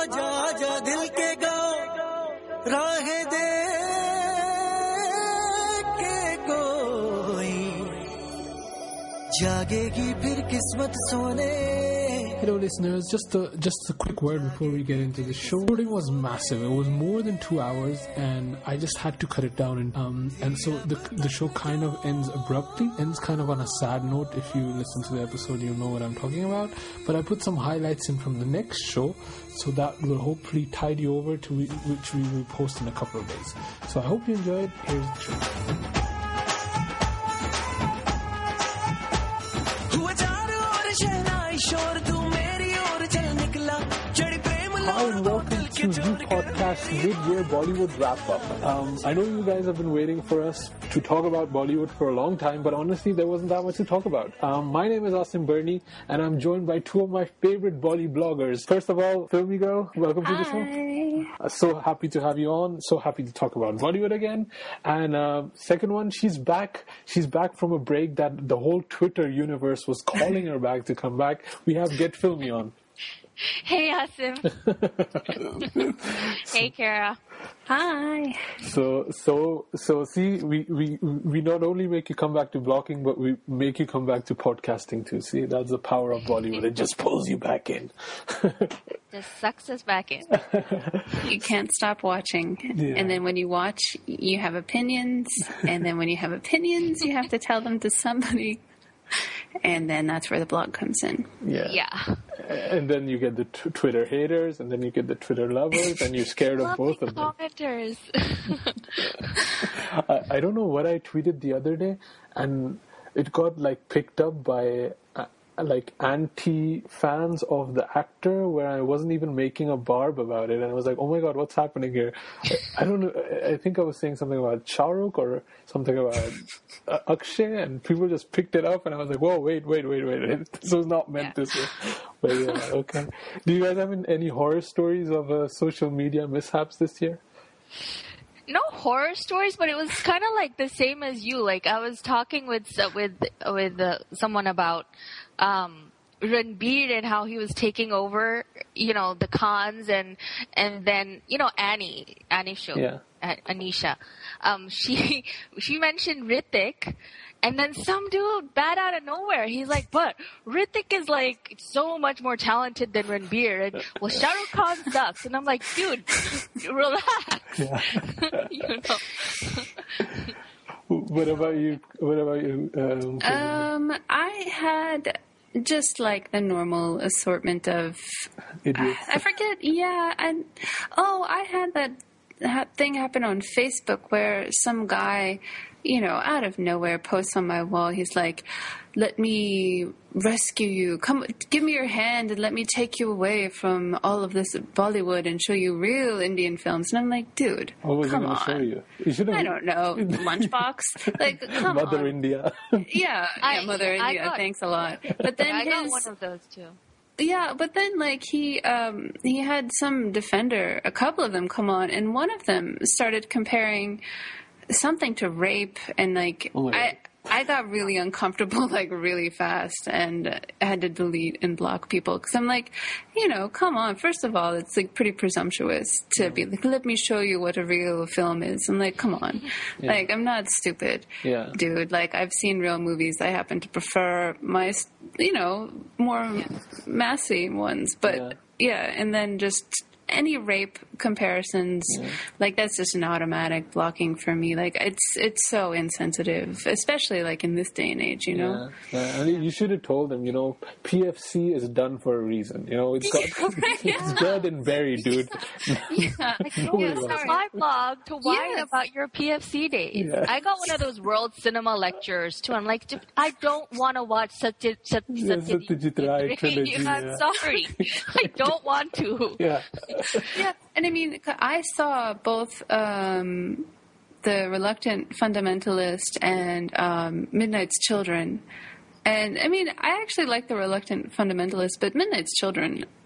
आजा आजा दिल के गाँव राहें दे के कोई जागेगी फिर किस्मत सोने. Hello listeners, just a quick word before we get into the show. Shooting was massive. It was more than 2 hours and I just had to cut it down and so the show kind of ends abruptly, ends kind of on a sad note. If you listen to the episode you know what I'm talking about, but I put some highlights in from the next show, so that will hopefully tide you over to which we will post in a couple of days. So I hope you enjoyed. Here's the show. Hi and welcome to the podcast mid-year Bollywood wrap-up. I know you guys have been waiting for us to talk about Bollywood for a long time, but honestly there wasn't that much to talk about. My name is Asim Bernie and I'm joined by two of my favorite Bolly bloggers. First of all, Filmy Girl, welcome to the show. So happy to have you on, so happy to talk about Bollywood again. And second one, she's back from a break that the whole Twitter universe was calling her back to come back. We have Get Filmy on. Hey, Asim. Hey, Kara. Hi. So see, we not only make you come back to blogging, but we make you come back to podcasting too. See, that's the power of Bollywood. It just pulls you back in. Just sucks us back in. You can't stop watching. Yeah. And then when you watch, you have opinions. And then when you have opinions, you have to tell them to somebody. And then that's where the blog comes in. Yeah. And then you get the Twitter haters, and then you get the Twitter lovers, and you're scared of both of them. Commenters. I don't know what I tweeted the other day, and it got picked up by anti-fans of the actor, where I wasn't even making a barb about it, and I was like, oh my god, what's happening here? I don't know, I think I was saying something about Shahrukh or something about Akshay, and people just picked it up, and I was like, whoa, wait, this was not meant this way. But yeah, okay. Do you guys have any horror stories of social media mishaps this year? No horror stories, but it was kind of the same as you. I was talking with someone about Ranbir and how he was taking over, the cons and then Annie show, yeah. Anisha. She mentioned Hrithik, and then some dude bad out of nowhere. He's like, but Hrithik is so much more talented than Ranbir, and well, Shah Rukh Khan sucks. And I'm like, dude, relax. Yeah. What about you? I had just the normal assortment of I forget. Yeah, I had that thing happen on Facebook where some guy, out of nowhere posts on my wall. He's like, let me rescue you. Come, give me your hand and let me take you away from all of this Bollywood and show you real Indian films. And I'm like, dude, what was come he going to show you? You should have... I don't know. Lunchbox? Come Mother on. India. Yeah, Mother India. Thanks a lot. But then I got one of those too. Yeah, but then he had some defender, a couple of them come on, and one of them started comparing something to rape, and I got really uncomfortable really fast, and I had to delete and block people because I'm like, come on. First of all, it's pretty presumptuous to be like, let me show you what a real film is. I'm like, come on, yeah. I'm not stupid, yeah, dude. I've seen real movies. I happen to prefer my, more massy ones, but yeah, and then just any rape comparisons, that's just an automatic blocking for me. It's so insensitive, especially in this day and age, Yeah. I mean, you should have told them, PFC is done for a reason. It's dead and buried, dude. My blog to whine about your PFC days. Yeah. I got one of those world cinema lectures too. I'm like, I don't want to watch Satyajit Ray trilogy. I'm sorry, I don't want to. Yeah. Yeah, and I mean, I saw both The Reluctant Fundamentalist and Midnight's Children. And I mean, I actually like The Reluctant Fundamentalist, but Midnight's Children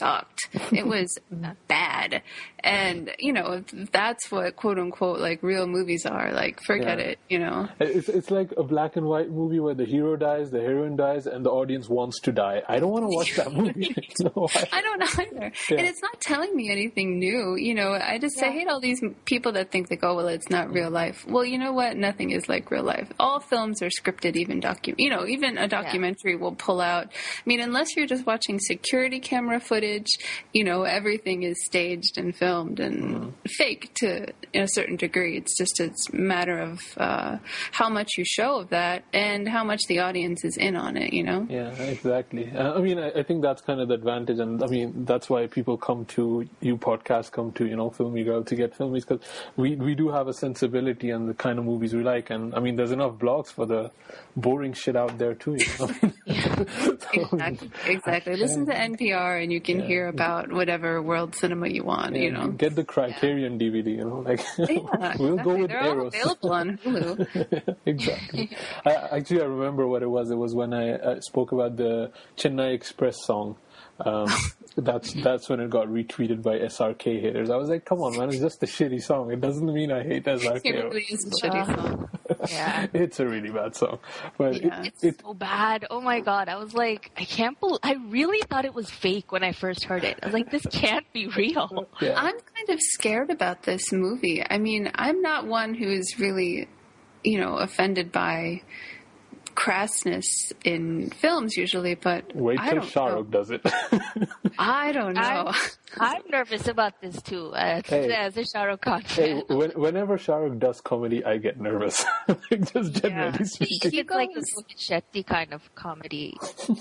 sucked. It was bad. And, you know, if that's what quote unquote like real movies are, like forget it, you know. It's like a black and white movie where the hero dies, the heroine dies, and the audience wants to die. I don't want to watch that movie. No, I don't either. Yeah. And it's not telling me anything new. You know, I hate all these people that think like, oh, well, it's not real life. Well, you know what? Nothing is like real life. All films are scripted, even even a documentary will pull out. I mean, unless you're just watching security camera footage, you know, everything is staged and filmed and fake to a certain degree. It's just a matter of how much you show of that and how much the audience is in on it, you know? Yeah, exactly. I mean, I think that's kind of the advantage, and I mean, that's why people come to you podcasts, come to, you know, Filmy Girl to get filmies, because we do have a sensibility and the kind of movies we like, and I mean, there's enough blogs for the boring shit out there too, you know? Exactly. Listen to NPR and you can hear about whatever world cinema you want, you know? Get the Criterion DVD, you know, like, we'll go with They're Eros. all available on Hulu. Exactly. I remember what it was. It was when I spoke about the Chennai Express song. That's when it got retweeted by SRK haters. I was like, come on, man, it's just a shitty song. It doesn't mean I hate SRK. It really is a shitty song. Yeah. It's a really bad song. But it's so bad. Oh my god. I was like, I really thought it was fake when I first heard it. I was like, this can't be real. Yeah. I'm kind of scared about this movie. I mean, I'm not one who is really, you know, offended by crassness in films usually, but wait till Shah Rukh does it. I don't know. I'm nervous about this too. As a Shah Rukh Khan fan. Hey, whenever Shah Rukh does comedy, I get nervous. Like, just generally speaking. It's like a Rohit Shetty kind of comedy.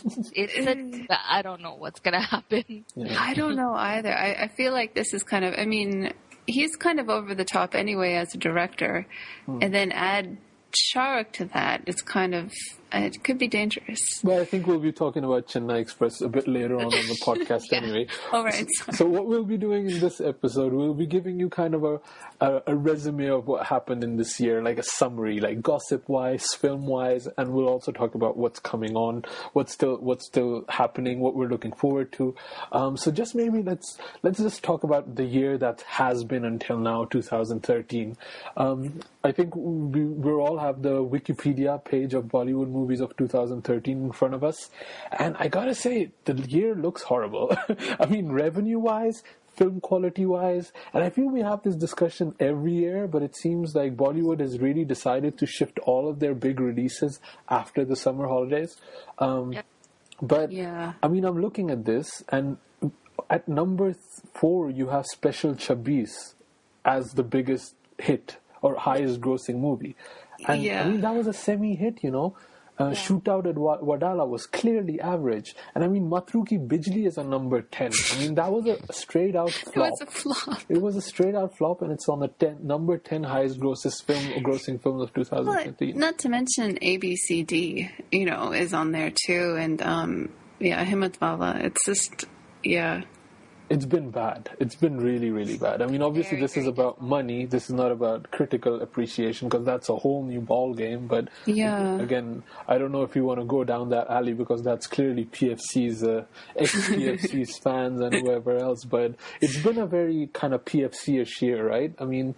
I don't know what's gonna happen. Yeah. I don't know either. I feel like this is kind of, I mean, he's kind of over the top anyway as a director, and then add Shah Rukh to that, it's kind of, it could be dangerous. But I think we'll be talking about Chennai Express a bit later on the podcast anyway. All right. So what we'll be doing in this episode, we'll be giving you kind of a resume of what happened in this year, like a summary, like gossip-wise, film-wise, and we'll also talk about what's coming on, what's still happening, what we're looking forward to. So just maybe let's just talk about the year that has been until now, 2013. I think we all have the Wikipedia page of Bollywood movies of 2013 in front of us, and I gotta say, the year looks horrible. I mean, revenue-wise, film quality-wise, and I feel we have this discussion every year, but it seems like Bollywood has really decided to shift all of their big releases after the summer holidays. But, I mean, I'm looking at this, and at number 4, you have Special Chabis as the biggest hit or highest grossing movie. And I mean, that was a semi-hit, you know. Shootout at Wadala was clearly average. And I mean, Matru Ki Bijli is on number 10. I mean, that was a straight out flop. It was a flop. It was a straight out flop, and it's on the number 10 highest grossing film of 2015. Not to mention ABCD, you know, is on there too. And, Himmatwala. It's just, It's been bad. It's been really, really bad. I mean, obviously, this is about money. This is not about critical appreciation, because that's a whole new ball game. But again, I don't know if you want to go down that alley, because that's clearly PFC's, ex-PFC's fans and whoever else. But it's been a very kind of PFC-ish year, right? I mean,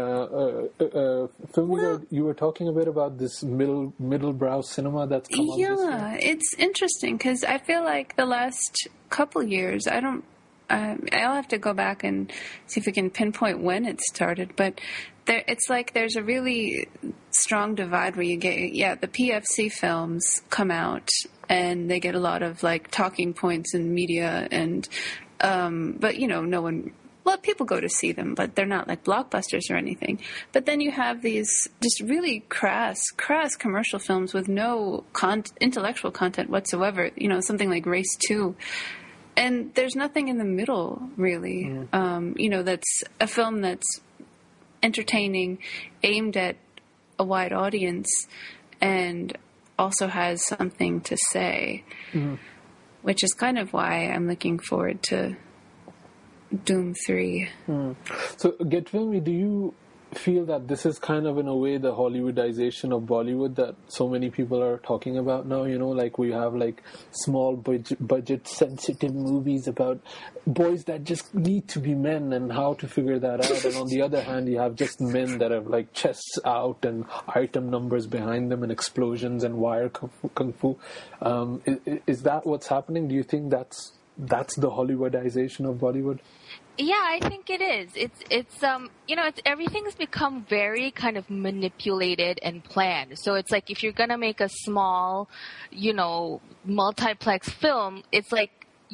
Filmy, you were talking a bit about this middle-brow cinema that's come up this year. It's interesting, because I feel like the last couple years, I'll have to go back and see if we can pinpoint when it started, but it's like there's a really strong divide where you get, the PFC films come out and they get a lot of like talking points in media and, but you know, people go to see them, but they're not like blockbusters or anything. But then you have these just really crass commercial films with no intellectual content whatsoever, you know, something like Race 2. And there's nothing in the middle, really. You know, that's a film that's entertaining, aimed at a wide audience, and also has something to say, which is kind of why I'm looking forward to Doom 3. So, Get Filmy, do you feel that this is kind of, in a way, the Hollywoodization of Bollywood that so many people are talking about now? Like we have like small budget sensitive movies about boys that just need to be men and how to figure that out. And on the other hand, you have just men that have like chests out and item numbers behind them and explosions and wire kung fu. Is that what's happening? Do you think that's the Hollywoodization of Bollywood? Yeah, I think it is. It's everything's become very kind of manipulated and planned. So it's like if you're gonna make a small, multiplex film, it's like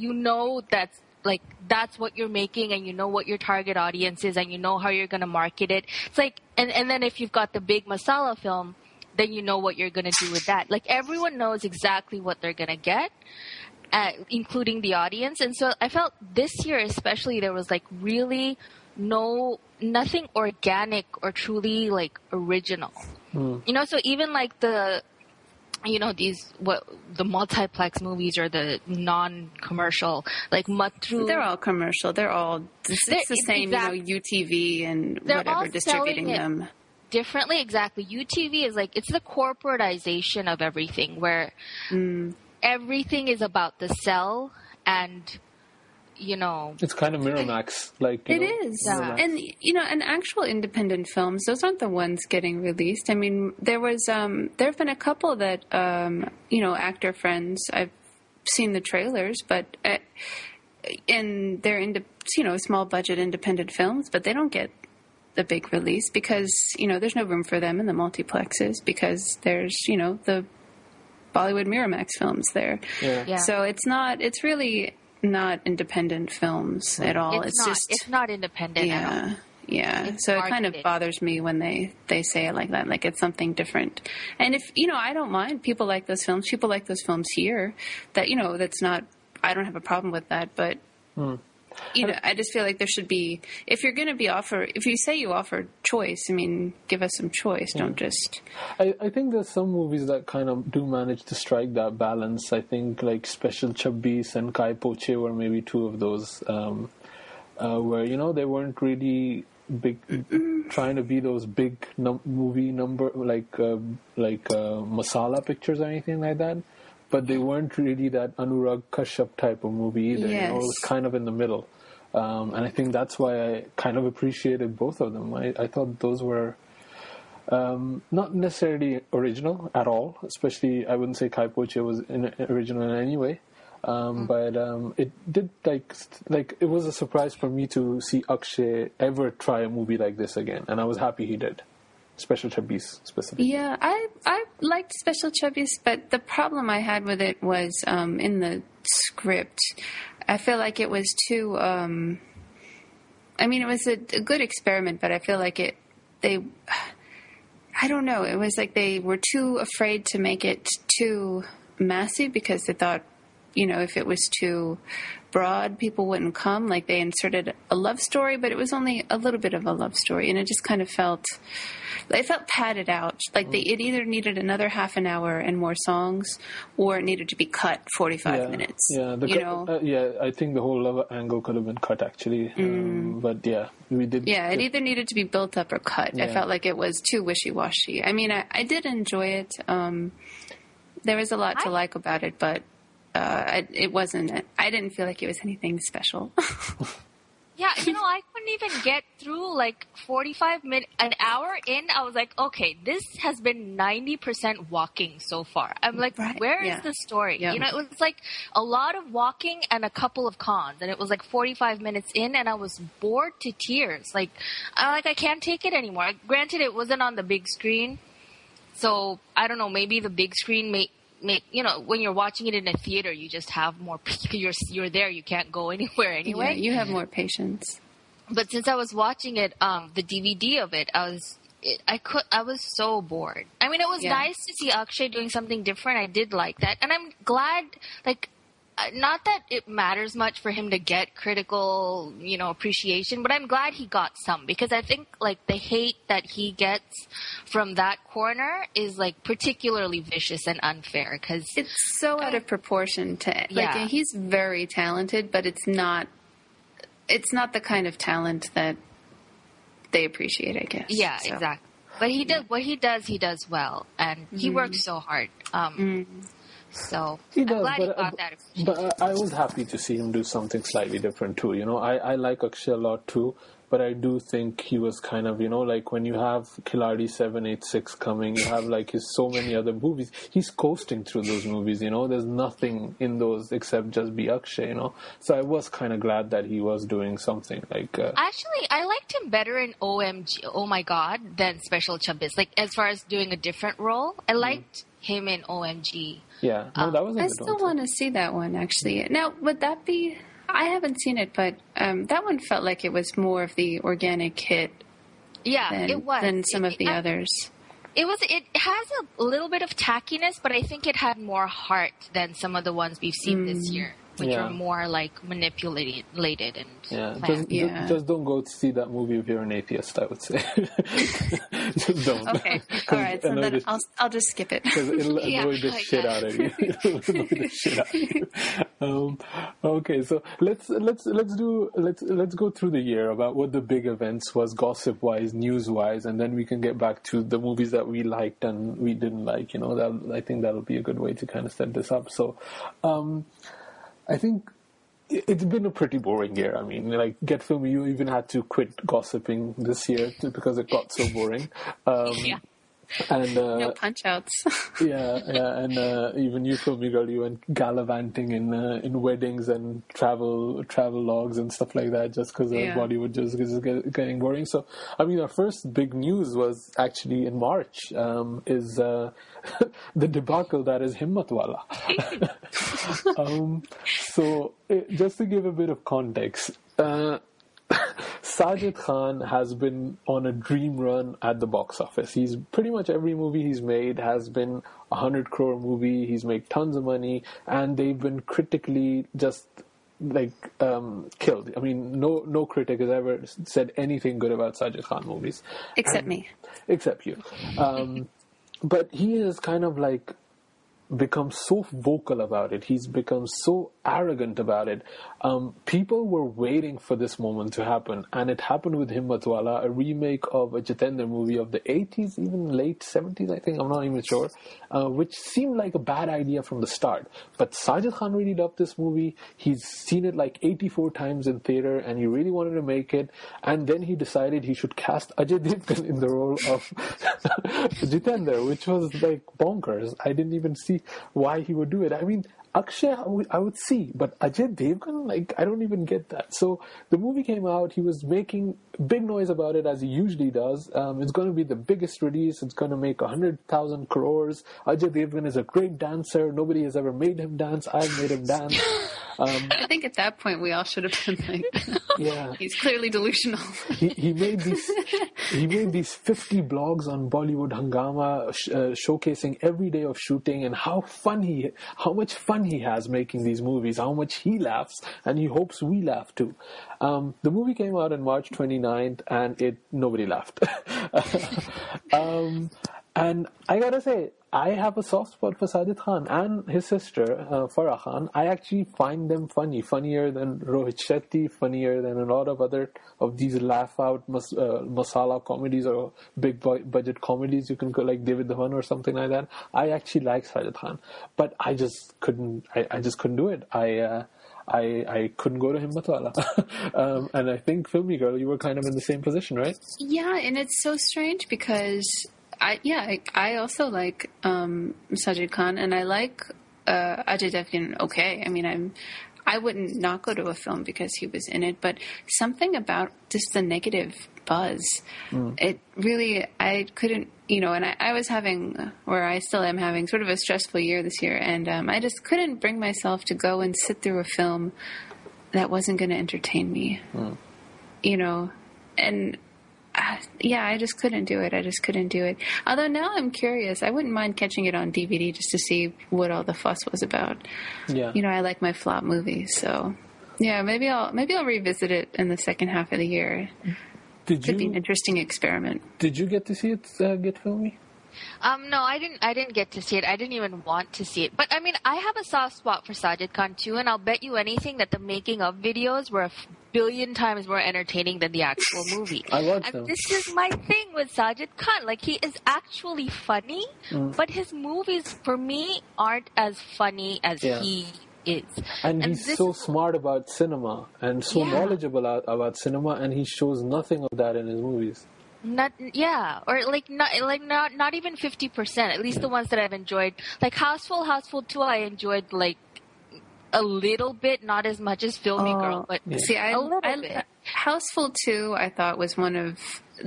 that's what you're making, and you know what your target audience is, and you know how you're gonna market it. It's like, and then if you've got the big masala film, then you know what you're gonna do with that. Like everyone knows exactly what they're gonna get. Including the audience. And so I felt this year especially there was like really nothing organic or truly like original. So even like the multiplex movies or the non-commercial, like Matru. They're all commercial. It's the same, UTV and they're whatever distributing them. Differently, exactly. UTV is like, it's the corporatization of everything where everything is about the sell and, It's kind of Miramax. It is. Yeah. And actual independent films, those aren't the ones getting released. I mean, there have been a couple that, actor friends, I've seen the trailers, but, and they're small budget independent films, but they don't get the big release because, there's no room for them in the multiplexes because there's, the Bollywood Miramax films there. Yeah. So it's really not independent films at all. It's not independent at all. Yeah. So it kind of bothers me when they say it like that, like it's something different. And if, I don't mind. People like those films. People like those films here. That, that's not, I don't have a problem with that. But, I just feel like there should be, if you're going to if you say you offer choice, I mean, give us some choice. Don't just... I think there's some movies that kind of do manage to strike that balance. I think like Special Chabbis and Kai Poche were maybe two of those where, they weren't really big, trying to be those big movie number, like masala pictures or anything like that. But they weren't really that Anurag Kashyap type of movie either. Yes. It was kind of in the middle. And I think that's why I kind of appreciated both of them. I thought those were not necessarily original at all. Especially, I wouldn't say Kai Poche was original in any way. But it did it was a surprise for me to see Akshay ever try a movie like this again. And I was happy he did. Special Chabbis specifically. Yeah, I liked Special Chabbis, but the problem I had with it was in the script. I feel like it was too... it was a good experiment, but I feel like I don't know, it was like they were too afraid to make it too massy because they thought, if it was too broad, people wouldn't come. Like they inserted a love story, but it was only a little bit of a love story, and it just kind of felt padded out. Like it either needed another half an hour and more songs, or it needed to be cut 45 minutes. Yeah, I think the whole love angle could have been cut actually. But yeah, we did. Yeah, it either needed to be built up or cut. Yeah. I felt like it was too wishy-washy. I mean, I did enjoy it. There was a lot to like about it, but it wasn't. I didn't feel like it was anything special. Yeah, I couldn't even get through like 45 minutes, an hour in. I was like, okay, this has been 90% walking so far. I'm like, where is the story? Yeah. It was like a lot of walking and a couple of cons, and it was like 45 minutes in, and I was bored to tears. Like, I can't take it anymore. Granted, it wasn't on the big screen, so I don't know. Maybe the big screen when you're watching it in a theater, you just have more. You're there. You can't go anywhere anyway. Yeah, you have more patience. But since I was watching it, the DVD of it, I was so bored. I mean, it was nice to see Akshay doing something different. I did like that, and I'm glad. Not that it matters much for him to get critical, appreciation, but I'm glad he got some, because I think the hate that he gets from that corner is particularly vicious and unfair, because it's so out of proportion to he's very talented, but it's not the kind of talent that they appreciate, I guess. Yeah, So, exactly. But he does what he does well, and he works so hard. So He I'm does, glad he got that appreciation. but I was happy to see him do something slightly different too. You know, I like Akshay a lot too, but I do think he was kind of, you know, like when you have Khiladi 786 coming, you have like so many other movies. He's coasting through those movies, you know. There's nothing in those except just be Akshay, you know. So I was kind of glad that he was doing something like. Actually, I liked him better in OMG, Oh My God, than Special 26. Like as far as doing a different role, I liked him in OMG. Yeah, no, that was a I good still one. want to see that one, actually. Now, would that be... I haven't seen it, but that one felt like it was more of the organic hit Yeah, than, it was. than some of the others. It was. It has a little bit of tackiness, but I think it had more heart than some of the ones we've seen this year, which Yeah. are more like manipulated and Yeah, planned. just don't go to see that movie if you're an atheist, I would say. Just don't. Okay, all right. So then I'll just skip it. Because it'll Yeah, annoy the like shit that. out of you. It'll annoy the shit out of you. Okay, so let's go through the year about what the big events was, gossip wise, news wise, and then we can get back to the movies that we liked and we didn't like. You know, I think that'll be a good way to kind of set this up. So, I think it's been a pretty boring year. I mean, like, Get Filmy, you even had to quit gossiping this year because it got so boring. Yeah. And No punch-outs. and even you, Filmy Girl, you went gallivanting in weddings and travel logs and stuff like that, just because Bollywood just getting boring. So, I mean, our first big news was actually in March. Is the debacle that is Himmatwala. So, just to give a bit of context. Sajid Khan has been on a dream run at the box office. He's pretty much every movie he's made has been 100 crore movie. He's made tons of money, and they've been critically just like killed. I mean, no critic has ever said anything good about Sajid Khan movies, Except me. except you. But he is kind of like become so vocal about it. He's become so arrogant about it. People were waiting for this moment to happen, and it happened with Himmatwala, a remake of a Jitendra movie of the 80s, even late 70s, I think. I'm not even sure. Which seemed like a bad idea from the start. But Sajid Khan really loved this movie. He's seen it like 84 times in theater, and he really wanted to make it. And then he decided he should cast Ajay Devgan in the role of Jitendra, which was like bonkers. I didn't even see why he would do it. I mean, Akshay, I would see, but Ajay Devgan, like, I don't even get that. So the movie came out. He was making big noise about it, as he usually does. It's going to be the biggest release. It's going to make 100,000 crores. Ajay Devgan is a great dancer. Nobody has ever made him dance. I've made him dance. I think at that point we all should have been like, Yeah. he's clearly delusional. He made these 50 blogs on Bollywood Hungama showcasing every day of shooting and how much fun he has making these movies, how much he laughs, and he hopes we laugh too. The movie came out on March 29th, and nobody laughed. And I gotta say, I have a soft spot for Sajid Khan and his sister, Farah Khan. I actually find them funnier than Rohit Shetty, funnier than a lot of other of these laugh-out masala comedies or big budget comedies. You can go like David Dhawan or something like that. I actually like Sajid Khan, but I just couldn't do it. I couldn't go to Himmatwala. And I think, Filmy Girl, you were kind of in the same position, right? Yeah, and it's so strange because I also like Sajid Khan, and I like Ajay Devgan. Okay, I mean, I wouldn't not go to a film because he was in it, but something about just the negative buzz, it really, I couldn't, and I was having, or I still am having, sort of a stressful year this year, and I just couldn't bring myself to go and sit through a film that wasn't going to entertain me, and I just couldn't do it. Although now I'm curious. I wouldn't mind catching it on DVD just to see what all the fuss was about. Yeah. I like my flop movies, so yeah, maybe I'll revisit it in the second half of the year. Could be an interesting experiment. Did you get to see it, Get Filmy? No, I didn't get to see it. I didn't even want to see it. But I mean, I have a soft spot for Sajid Khan too, and I'll bet you anything that the making of videos were a billion times more entertaining than the actual movie. I watched and them. this is my thing with Sajid Khan. Like, he is actually funny, but his movies, for me, aren't as funny as he is. And he's so smart about cinema and so knowledgeable about cinema, and he shows nothing of that in his movies. Not even 50%. At least the ones that I've enjoyed, like Houseful 2, I enjoyed like a little bit, not as much as Filmy Girl, but see, a little bit. Houseful 2, I thought was one of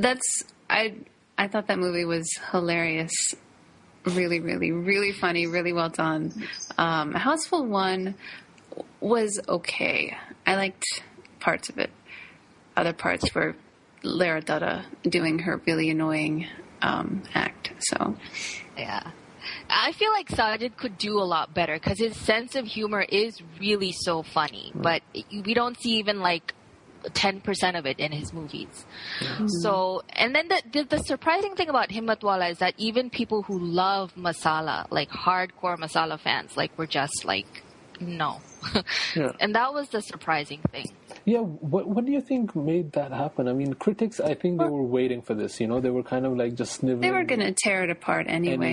I thought that movie was hilarious. Really, really, really funny, really well done. Houseful 1 was okay. I liked parts of it. Other parts were Lara Dutta doing her really annoying act. So, yeah. I feel like Sajid could do a lot better because his sense of humor is really so funny, but we don't see even like 10% of it in his movies. So, and then the surprising thing about Himmatwala is that even people who love masala, like hardcore masala fans, like were just like, no. And that was the surprising thing. Yeah, what do you think made that happen? I mean, critics, I think they were waiting for this, They were kind of like just sniveling. They were going to tear it apart anyway.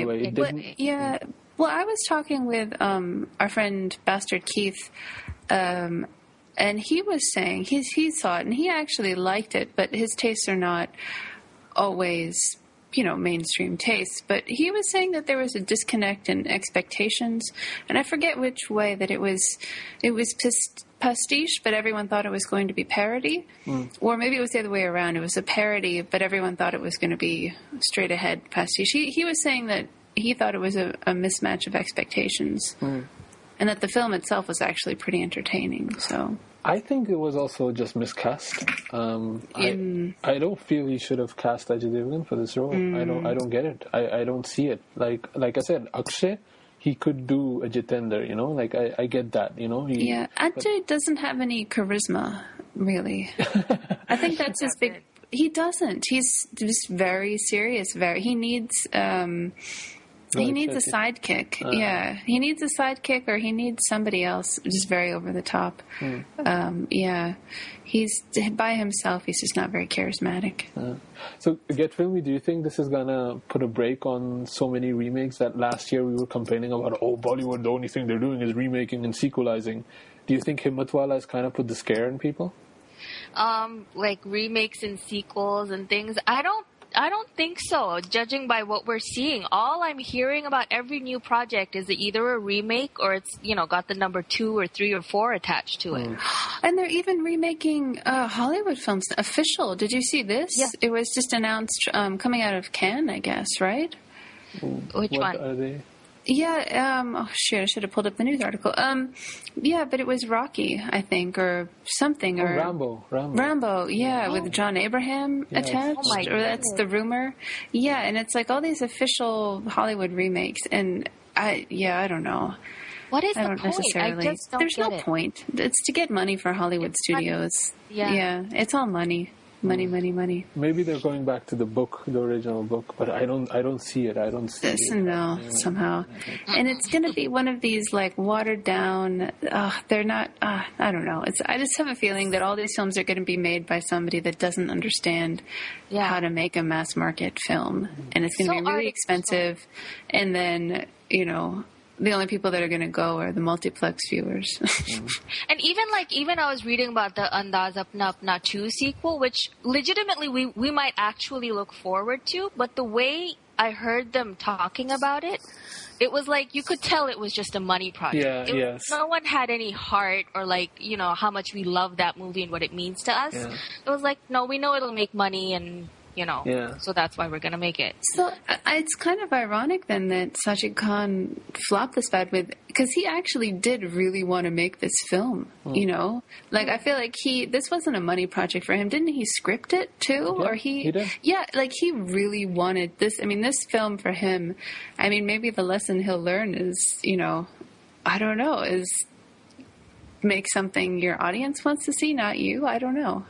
Well, I was talking with our friend Bastard Keith, and he was saying he saw it and he actually liked it, but his tastes are not always, mainstream tastes. But he was saying that there was a disconnect in expectations, and I forget which way that it was pastiche, but everyone thought it was going to be parody, or maybe it was the other way around. It was a parody, but everyone thought it was going to be straight ahead pastiche. He was saying that he thought it was a mismatch of expectations. And that the film itself was actually pretty entertaining. So I think it was also just miscast. I don't feel he should have cast Ajay Devgan for this role. I don't get it. I don't see it. Like I said, Akshay, he could do a Jitender. I get that. Ajay doesn't have any charisma, really. I think that's his big. He doesn't. He's just very serious. He needs. He needs a sidekick. He needs a sidekick, or he needs somebody else just very over the top. He's by himself. He's just not very charismatic. So, Get Filmy, do you think this is gonna put a break on so many remakes that last year we were complaining about? Oh, Bollywood, the only thing they're doing is remaking and sequelizing. Do you think Himmatwala has kind of put the scare in people? Like remakes and sequels and things. I don't think so, judging by what we're seeing. All I'm hearing about every new project is either a remake or it's, got the number 2 or 3 or 4 attached to it. And they're even remaking Hollywood films. Official. Did you see this? Yeah. It was just announced coming out of Cannes, I guess, right? Which one? What are they? Yeah, I should have pulled up the news article. But it was Rocky, I think, or something. Or Rambo, with John Abraham attached. Or that's the rumor. Yeah, and it's like all these official Hollywood remakes, and I don't know. What is the point? Necessarily. I just don't There's get no it. point. It's to get money for Hollywood studios. Yeah, it's all money. Money. Maybe they're going back to the original book, but I don't see it. I don't see it. No, somehow. And it's going to be one of these like watered down. They're not. I don't know. I just have a feeling that all these films are going to be made by somebody that doesn't understand how to make a mass market film, and it's going to be really expensive. And then the only people that are going to go are the multiplex viewers. And even I was reading about the Andaz Apna Apna 2 sequel, which legitimately we might actually look forward to, but the way I heard them talking about it, it was like you could tell it was just a money project. No one had any heart or how much we love that movie and what it means to us. Yeah. It was like, no, we know it'll make money and so that's why we're going to make it. So it's kind of ironic then that Sajid Khan flopped this bad because he actually did really want to make this film, I feel like this wasn't a money project for him. Didn't he script it too? Yeah, or he did. Yeah, he really wanted this. I mean, this film for him, maybe the lesson he'll learn is, I don't know, is make something your audience wants to see, not you. I don't know.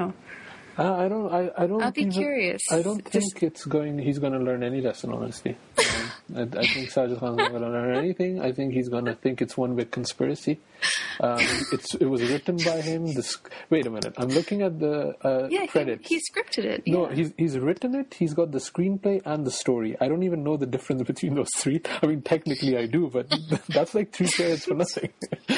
I don't. I'll be curious. I don't think he's going to learn any lesson, honestly. I think Sajid Khan's not going to learn anything. I think he's going to think it's one big conspiracy. It was written by him. Wait a minute. I'm looking at the credits. He scripted it. No, yeah. he's written it. He's got the screenplay and the story. I don't even know the difference between those three. I mean, technically I do, but that's like 3 credits for nothing.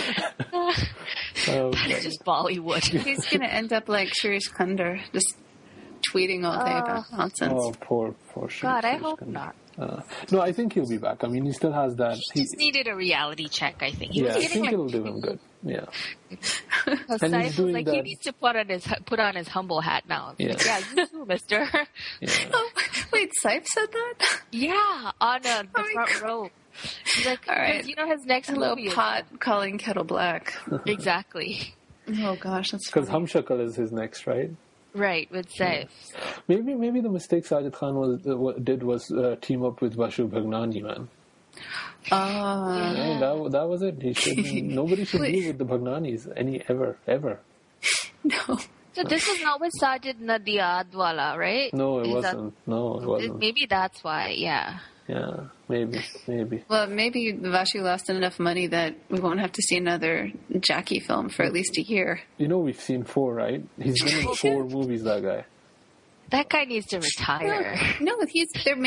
It's just Bollywood. He's going to end up like Shirish Khandar, just tweeting all day about nonsense. Oh, poor Shirish. God, I hope not. No, I think he'll be back. I mean, he still has that. He just needed a reality check, I think. I think it'll do him good. Yeah. And he's doing like, he needs to put on his humble hat now. Yeah. Like, yeah, you too, mister. Yeah. Oh, wait, Saif said that? Yeah, on the front row. He's like, all right. You know, his next Hello, movie pot calling kettle black. Exactly. Oh gosh, that's because funny. Humshakal is his next, right? Right, with Saif. Maybe the mistake Sajid Khan did was team up with Bashu Bhagnani, man. Yeah. That was it. Nobody should deal with the Bhagnanis ever. No. So this was not with Sajid Nadiadwala, right? No, it wasn't. No, it wasn't. Maybe that's why, yeah. Yeah, maybe. Well, maybe Vashi lost enough money that we won't have to see another Jackie film for at least a year. You know, we've seen 4, right? He's been in 4 movies, that guy. That guy needs to retire. No, he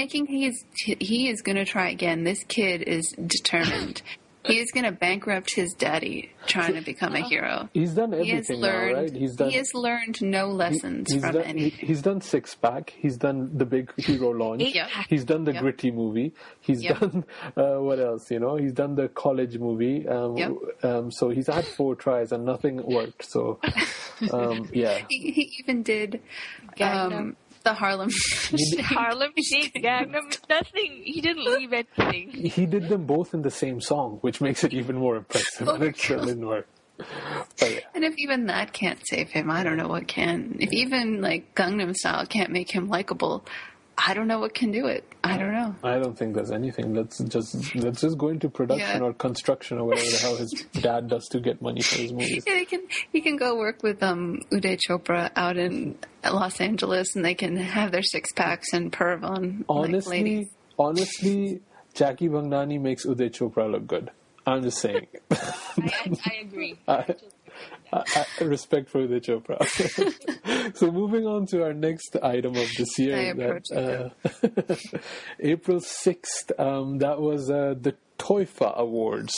is going to try again. This kid is determined. He is going to bankrupt his daddy trying to become a hero. He's done everything now, right? He has learned no lessons from anything. He's done Six Pack. He's done the big hero launch. Yep. He's done the gritty movie. He's done what else? You know, he's done the college movie. So he's had 4 tries and nothing worked. So yeah, he even did the Harlem Harlem Shake, Gangnam, nothing. He didn't leave anything. He did them both in the same song, which makes it even more impressive. And it still didn't work. But yeah. And if even that can't save him, I don't know what can. If even like Gangnam Style can't make him likable, I don't know what can do it. I don't know. I don't think there's anything. Let's just go into production or construction or whatever the hell his dad does to get money for his movies. Yeah, he can go work with Uday Chopra out in Los Angeles, and they can have their 6-packs and perv on. Honestly, Jackie Bhagnani makes Uday Chopra look good. I'm just saying. I agree. I respect for Uday Chopra. So moving on to our next item of this year, April 6th, that was the TOIFA Awards.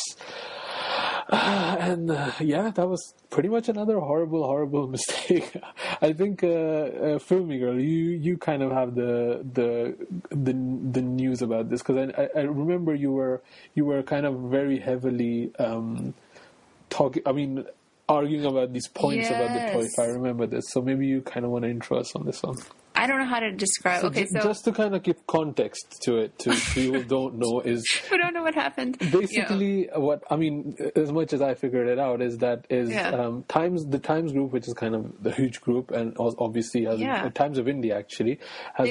And that was pretty much another horrible mistake. I think, Filmy Girl, you kind of have the news about this, because I remember you were kind of very heavily arguing about these points about the TOIFA. I remember this, so maybe you kind of want to intro us on this one. I don't know how to describe. So just to kind of give context to it, to people who don't know, is we don't know what happened. Basically, what I mean, as much as I figured it out, is the Times Group, which is kind of the huge group, and obviously has Times of India actually has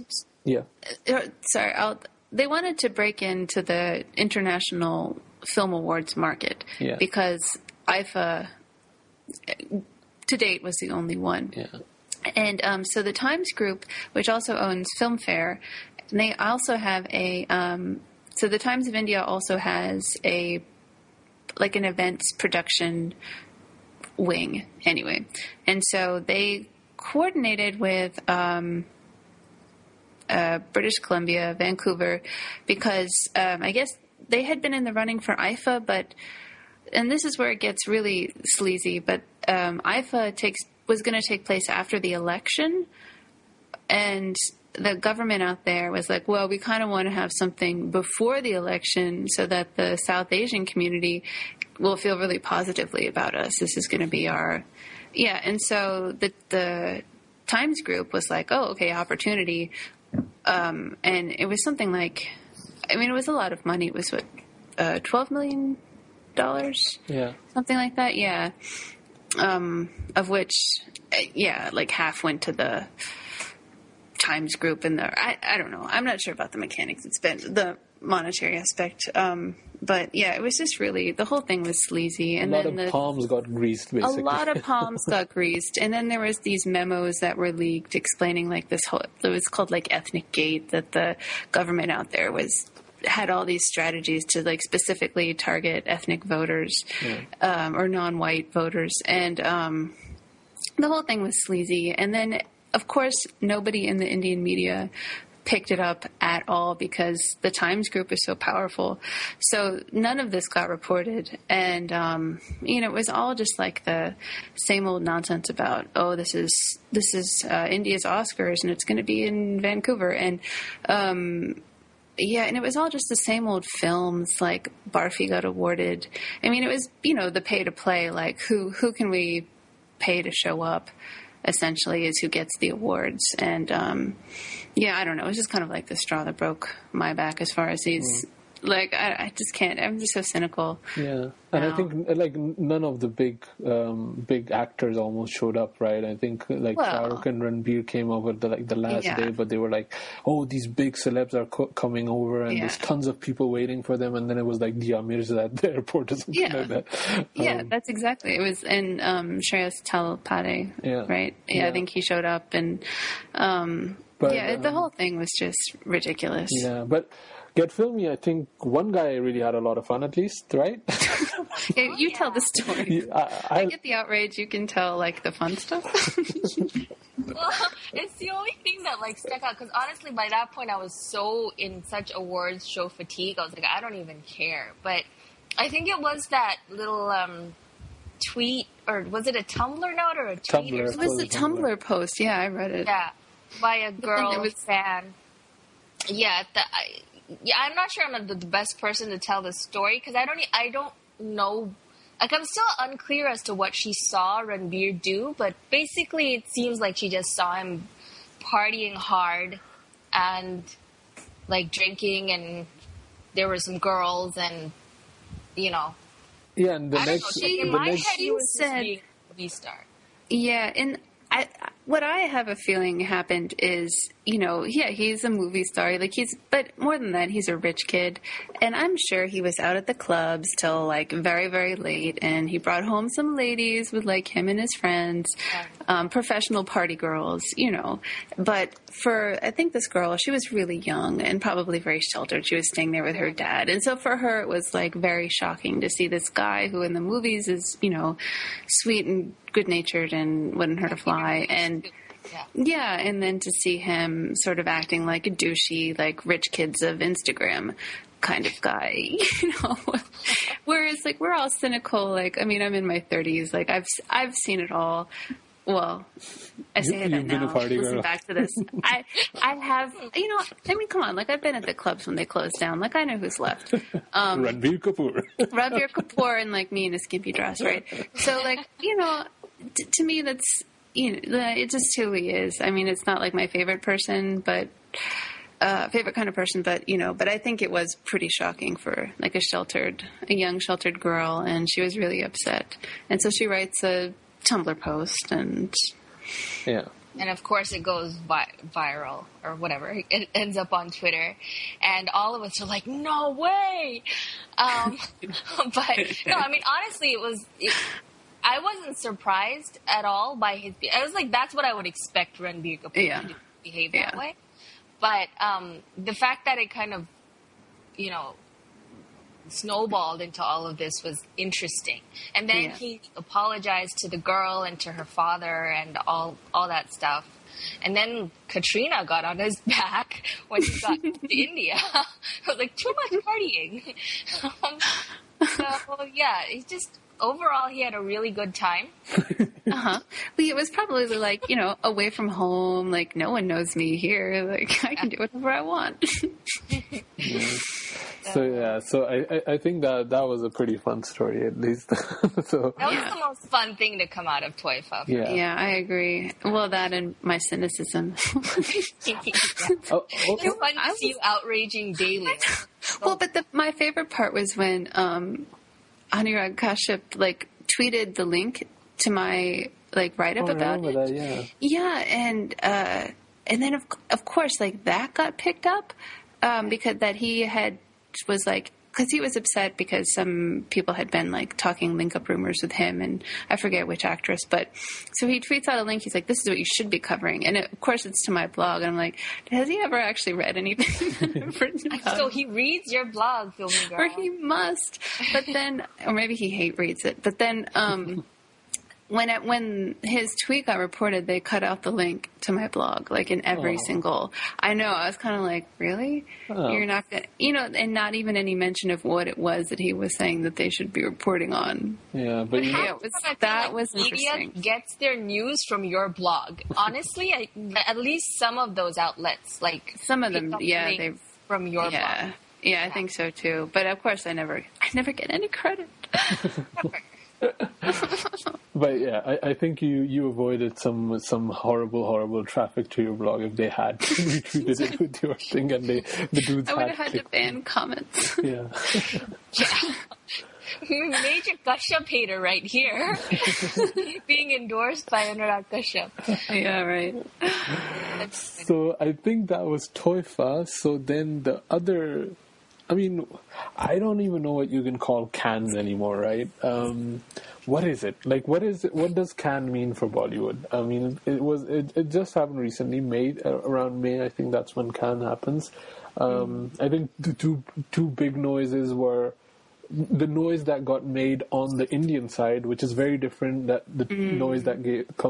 they wanted to break into the International Film Awards market because IFA to date was the only one. Yeah. And so the Times Group, which also owns Filmfare, they also have so the Times of India also has an events production wing anyway. And so they coordinated with British Columbia, Vancouver, because I guess they had been in the running for IFA, and this is where it gets really sleazy, but IFA was going to take place after the election, and the government out there was like, well, we kind of want to have something before the election so that the South Asian community will feel really positively about us. This is going to be our... Yeah, and so the Times Group was like, oh, okay, opportunity. And it was something like... I mean, it was a lot of money. It was, $12 million? Yeah. Something like that, yeah. Of which, like half went to the Times Group and I don't know. I'm not sure about the mechanics. It's been the monetary aspect. But yeah, it was just really, the whole thing was sleazy. And a lot of palms got greased, basically. A lot of palms got greased. And then there was these memos that were leaked explaining like this whole, it was called like Ethnic Gate, that the government out there was had all these strategies to like specifically target ethnic voters or non-white voters, and the whole thing was sleazy. And then, of course, nobody in the Indian media picked it up at all because the Times Group is so powerful. So none of this got reported. And, it was all just like the same old nonsense about, this is India's Oscars and it's going to be in Vancouver. And, and it was all just the same old films, like Barfi got awarded. I mean, it was, the pay to play, like who can we pay to show up, essentially, is who gets the awards. And, I don't know. It was just kind of like the straw that broke my back as far as these, like, I just can't. I'm just so cynical. Yeah. And I think, like, none of the big actors almost showed up, right? I think, like, Shah Rukh and Ranbir came over the last day, but they were like, these big celebs are coming over, and there's tons of people waiting for them, and then it was like Dia Mirza at the airport or something like that. That's exactly. It was, and Shreyas Talpade, right? Yeah, I think he showed up, and, the whole thing was just ridiculous. Yeah, but Get Filmy, I think one guy really had a lot of fun, at least, right? You tell the story. I get the outrage. You can tell, like, the fun stuff. Well, it's the only thing that, like, stuck out. Because, honestly, by that point, I was so in such awards show fatigue. I was like, I don't even care. But I think it was that little tweet, or was it a Tumblr note or a tweet? Tumblr. It was a Tumblr post. Yeah, I read it. Yeah, by a girl fan. Yeah, I'm not sure I'm the best person to tell the story because I don't know. Like, I'm still unclear as to what she saw Ranbir do, but basically it seems like she just saw him partying hard and, like, drinking, and there were some girls, and, Yeah, and the next... in my head, he was just being a movie star. Yeah, and what I have a feeling happened is, he's a movie star. Like, but more than that, he's a rich kid. And I'm sure he was out at the clubs till, like, very, very late. And he brought home some ladies with, like, him and his friends, professional party girls, But I think this girl, she was really young and probably very sheltered. She was staying there with her dad. And so for her, it was, like, very shocking to see this guy who in the movies is, sweet and good-natured and wouldn't hurt a fly. And and then to see him sort of acting like a douchey, like rich kids of Instagram kind of guy, Whereas, like, we're all cynical. Like, I mean, I'm in my 30s. Like, I've seen it all. Well, I say that now. Listen back to this. I have, I mean, come on. Like, I've been at the clubs when they closed down. Like, I know who's left. Ranbir Kapoor. Ranbir Kapoor and, like, me in a skimpy dress, right? So, like, to me, that's, it's just who he is. I mean, it's not, like, my favorite person, but favorite kind of person, but, but I think it was pretty shocking for, like, a young sheltered girl, and she was really upset. And so she writes a Tumblr post, and and of course it goes viral or whatever. It ends up on Twitter, and all of us are like, no way. But no, I mean, honestly, I wasn't surprised at all by his. I was like, that's what I would expect Ranbir Kapoor to behave that way. But the fact that it kind of, snowballed into all of this was interesting. And then he apologized to the girl and to her father and all that stuff. And then Katrina got on his back when he got to India. I was like, too much partying. He just, overall, he had a really good time. Well, it was probably like, away from home, like, no one knows me here. Like, I can do whatever I want. So I think that was a pretty fun story, at least. That was the most fun thing to come out of Toy Puff. Yeah, I agree. Well, that and my cynicism. It's fun to see you outraging daily. Well, but my favorite part was when Anurag Kashyap, like, tweeted the link to my, like, write-up about it. That, and then of course, like, that got picked up because that he was like because he was upset because some people had been like talking link-up rumors with him, and I forget which actress, but so he tweets out a link. He's like, "This is what you should be covering," and of course it's to my blog. And I'm like, has he ever actually read anything that I've written about? So he reads your blog, Filmy Girl. Or he must, but then, or maybe he hate reads it. But then, when his tweet got reported, they cut out the link to my blog, like in every single. I know. I was kind of like, really? You're not gonna, and not even any mention of what it was that he was saying that they should be reporting on. Yeah, but that was media interesting. Gets their news from your blog. Honestly, at least some of those outlets, like some of them, yeah, they from your blog. Yeah, I think so too. But of course, I never get any credit. But yeah, I think you avoided some horrible traffic to your blog if they had retweeted it with your thing and the dudes I would had have had to ban comments. Yeah. Major Kashyap hater right here. Being endorsed by Anurag Kashyap. Yeah, right. So I think that was Toifa. So then the other... I mean, I don't even know what you can call Cannes anymore, right? What is it? Like, what does Cannes mean for Bollywood? I mean, it just happened recently, around May. I think that's when Cannes happens. I think the two big noises were the noise that got made on the Indian side, which is very different that the noise that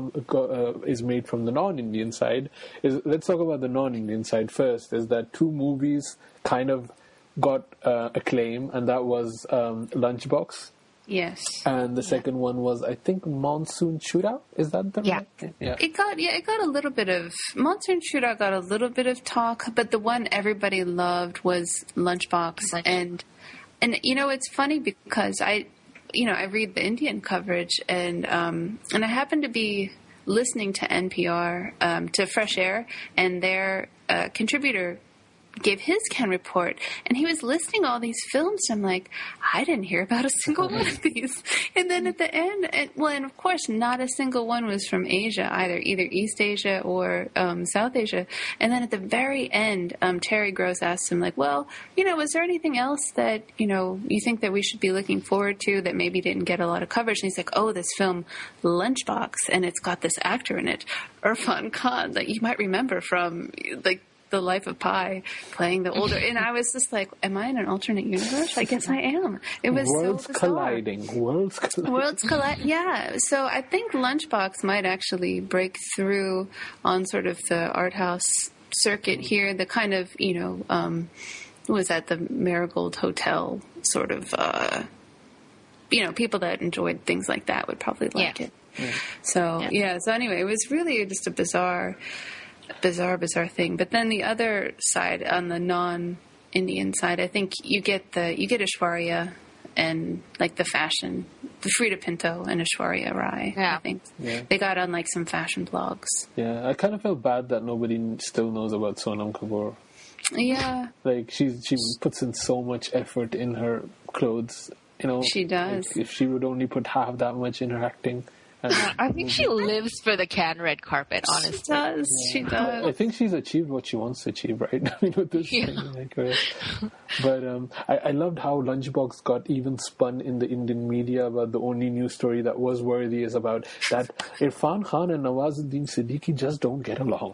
is made from the non-Indian side. Let's talk about the non-Indian side first. Is that two movies kind of got acclaim, and that was Lunchbox. Yes. And the second one was, I think, Monsoon Shootout. Is that the right thing? Yeah. It got a little bit of Monsoon Shootout got a little bit of talk, but the one everybody loved was Lunchbox. And it's funny because I read the Indian coverage, and I happen to be listening to NPR, to Fresh Air, and their contributor gave his Cannes report, and he was listing all these films. I'm like, I didn't hear about a single one of these. And then at the end, and of course, not a single one was from Asia either East Asia or South Asia. And then at the very end, Terry Gross asked him, like, well, was there anything else that, you think that we should be looking forward to that maybe didn't get a lot of coverage? And he's like, oh, this film, Lunchbox, and it's got this actor in it, Irfan Khan, that you might remember from, like, The Life of Pi, playing the older, and I was just like, am I in an alternate universe? I guess I am. It was Worlds so bizarre. colliding. Worlds colliding. Yeah. So I think Lunchbox might actually break through on sort of the art house circuit here. The kind of, was that the Marigold Hotel sort of, people that enjoyed things like that would probably like it. Yeah. So anyway, it was really just a bizarre thing. But then the other side, on the non-Indian side, I think you get Aishwarya and like the fashion, the Frida Pinto and Aishwarya Rai. Yeah. I think they got on like some fashion blogs. Yeah, I kind of felt bad that nobody still knows about Sonam Kapoor. Yeah, like she puts in so much effort in her clothes. She does. Like, if she would only put half that much in her acting. I think she lives for the Cannes red carpet, honestly. She does. Yeah. She does. I think she's achieved what she wants to achieve, right? I mean, with this thing, like, right? But I loved how Lunchbox got even spun in the Indian media about the only news story that was worthy is about that Irfan Khan and Nawazuddin Siddiqui just don't get along.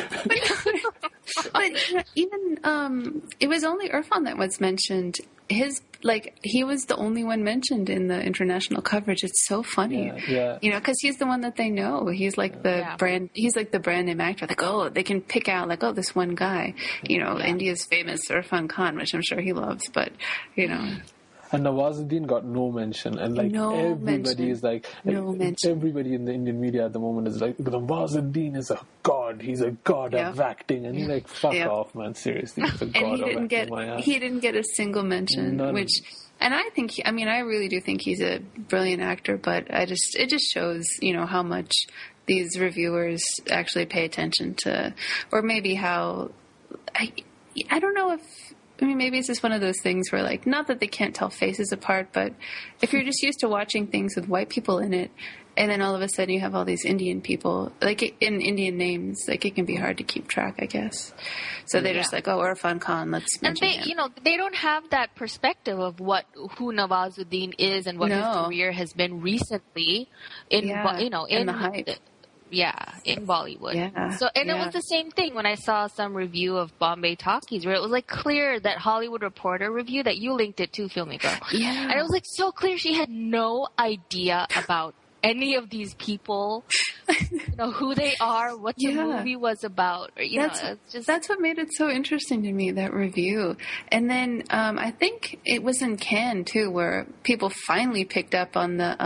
But even it was only Irfan that was mentioned. He was the only one mentioned in the international coverage. It's so funny, because he's the one that they know. He's like the brand. He's like the brand name actor. Like, oh, they can pick out like, oh, this one guy. India's famous Irfan Khan, which I'm sure he loves. But And Nawazuddin got no mention, and like everybody is like, everybody in the Indian media at the moment is like, Nawazuddin is a god. He's a god of acting, and you're like, fuck off, man. Seriously, he's a god of acting. He didn't get a single mention, and I think, I really do think he's a brilliant actor. But it just shows, how much these reviewers actually pay attention to, or maybe how I don't know if. Maybe it's just one of those things where, like, not that they can't tell faces apart, but if you're just used to watching things with white people in it, And then all of a sudden you have all these Indian people, like in Indian names, like it can be hard to keep track, I guess. So they're just like, oh, Irfan Khan, let's mention him. And they don't have that perspective of who Nawazuddin is and what his career has been recently in the hype. In Bollywood. Yeah. So, and it was the same thing when I saw some review of Bombay Talkies, where it was like clear that Hollywood Reporter review that you linked it to, Filmmaker. Yeah. And it was like so clear she had no idea about any of these people, who they are, what the movie was about. That's what made it so interesting to me, that review. And then I think it was in Cannes too, where people finally picked up on the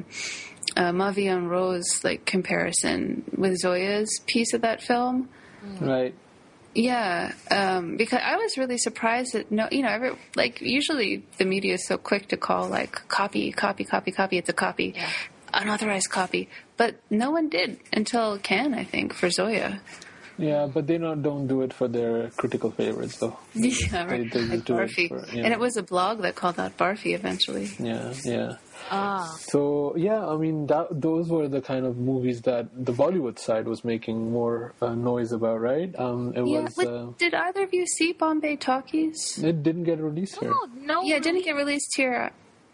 Mavi and Rose comparison with Zoya's piece of that film. Right. Yeah, because I was really surprised that usually the media is so quick to call copy, it's a copy. Yeah. Unauthorized copy, but no one did until Cannes, I think, for Zoya. Yeah, but they don't do it for their critical favorites, though. Yeah, right. They like do Barfi. It for, and it was a blog that called out Barfi eventually. Yeah. So, I mean, those were the kind of movies that the Bollywood side was making more noise about, right? Did either of you see Bombay Talkies? It didn't get released here. No. Yeah, it didn't get released here.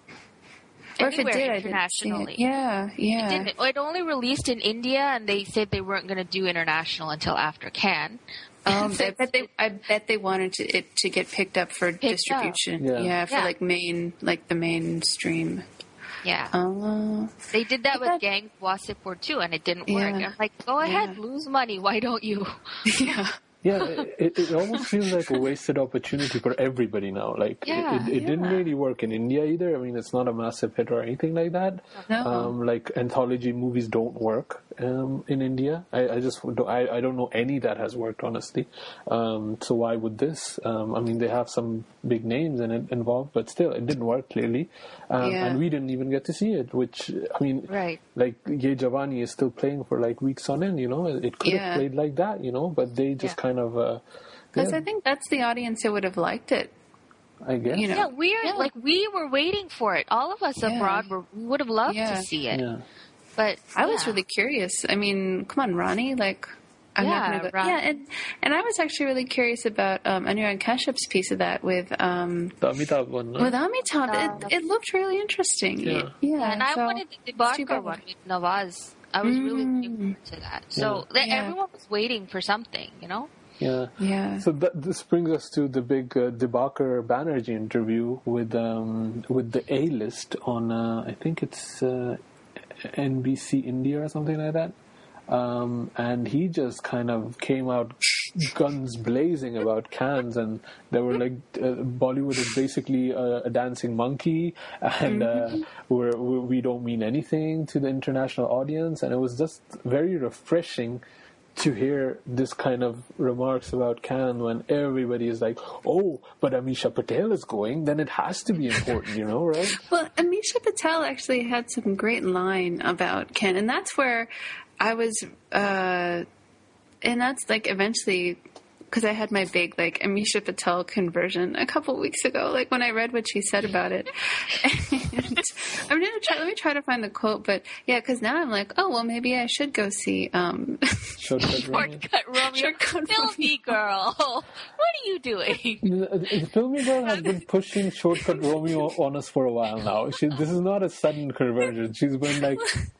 Or if it did, I didn't see it. Yeah. It only released in India, and they said they weren't going to do international until after Cannes. I bet they wanted it to get picked up for distribution. For the mainstream. Yeah. They did that with Gangs Wasseypur too, and it didn't work. I'm like, go ahead, lose money. Why don't you? Yeah. Yeah, it almost feels like a wasted opportunity for everybody now. It didn't really work in India either. I mean, it's not a massive hit or anything like that. No. Anthology movies don't work in India. I don't know any that has worked, honestly. So why would this? I mean, they have some big names in it involved, but still, it didn't work clearly. And we didn't even get to see it, which, I mean, Ye Jawani is still playing for weeks on end, It could have played like that, but they just kind of... Because I think that's the audience that would have liked it. I guess. Yeah, we were waiting for it. All of us abroad would have loved to see it. Yeah. But I was really curious. I mean, come on, Ronnie, I'm not going to go. Yeah, and I was actually really curious about Anurag Kashyap's piece of that with the Amitabh one. No? With Amitabh, it looked really interesting. Yeah. And I wanted the Dibakar one with Nawaz. I was really looking forward to that. So everyone was waiting for something, Yeah. So this brings us to the big Dibakar Banerjee interview with the A-list on I think it's NBC India or something like that. And he just kind of came out guns blazing about Cannes, and they were Bollywood is basically a dancing monkey, and we don't mean anything to the international audience, and it was just very refreshing to hear this kind of remarks about Cannes when everybody is like, oh, but Amisha Patel is going, then it has to be important, right? Well, Amisha Patel actually had some great line about Cannes, and that's where I was, and that's eventually, because I had my big Amisha Patel conversion a couple weeks ago, when I read what she said about it. And let me try to find the quote, but yeah, because now I'm like, oh, well, maybe I should go see Shortcut Romeo. Filmy Girl. What are you doing? Filmy Girl has been pushing Shortcut Romeo on us for a while now. This is not a sudden conversion. She's been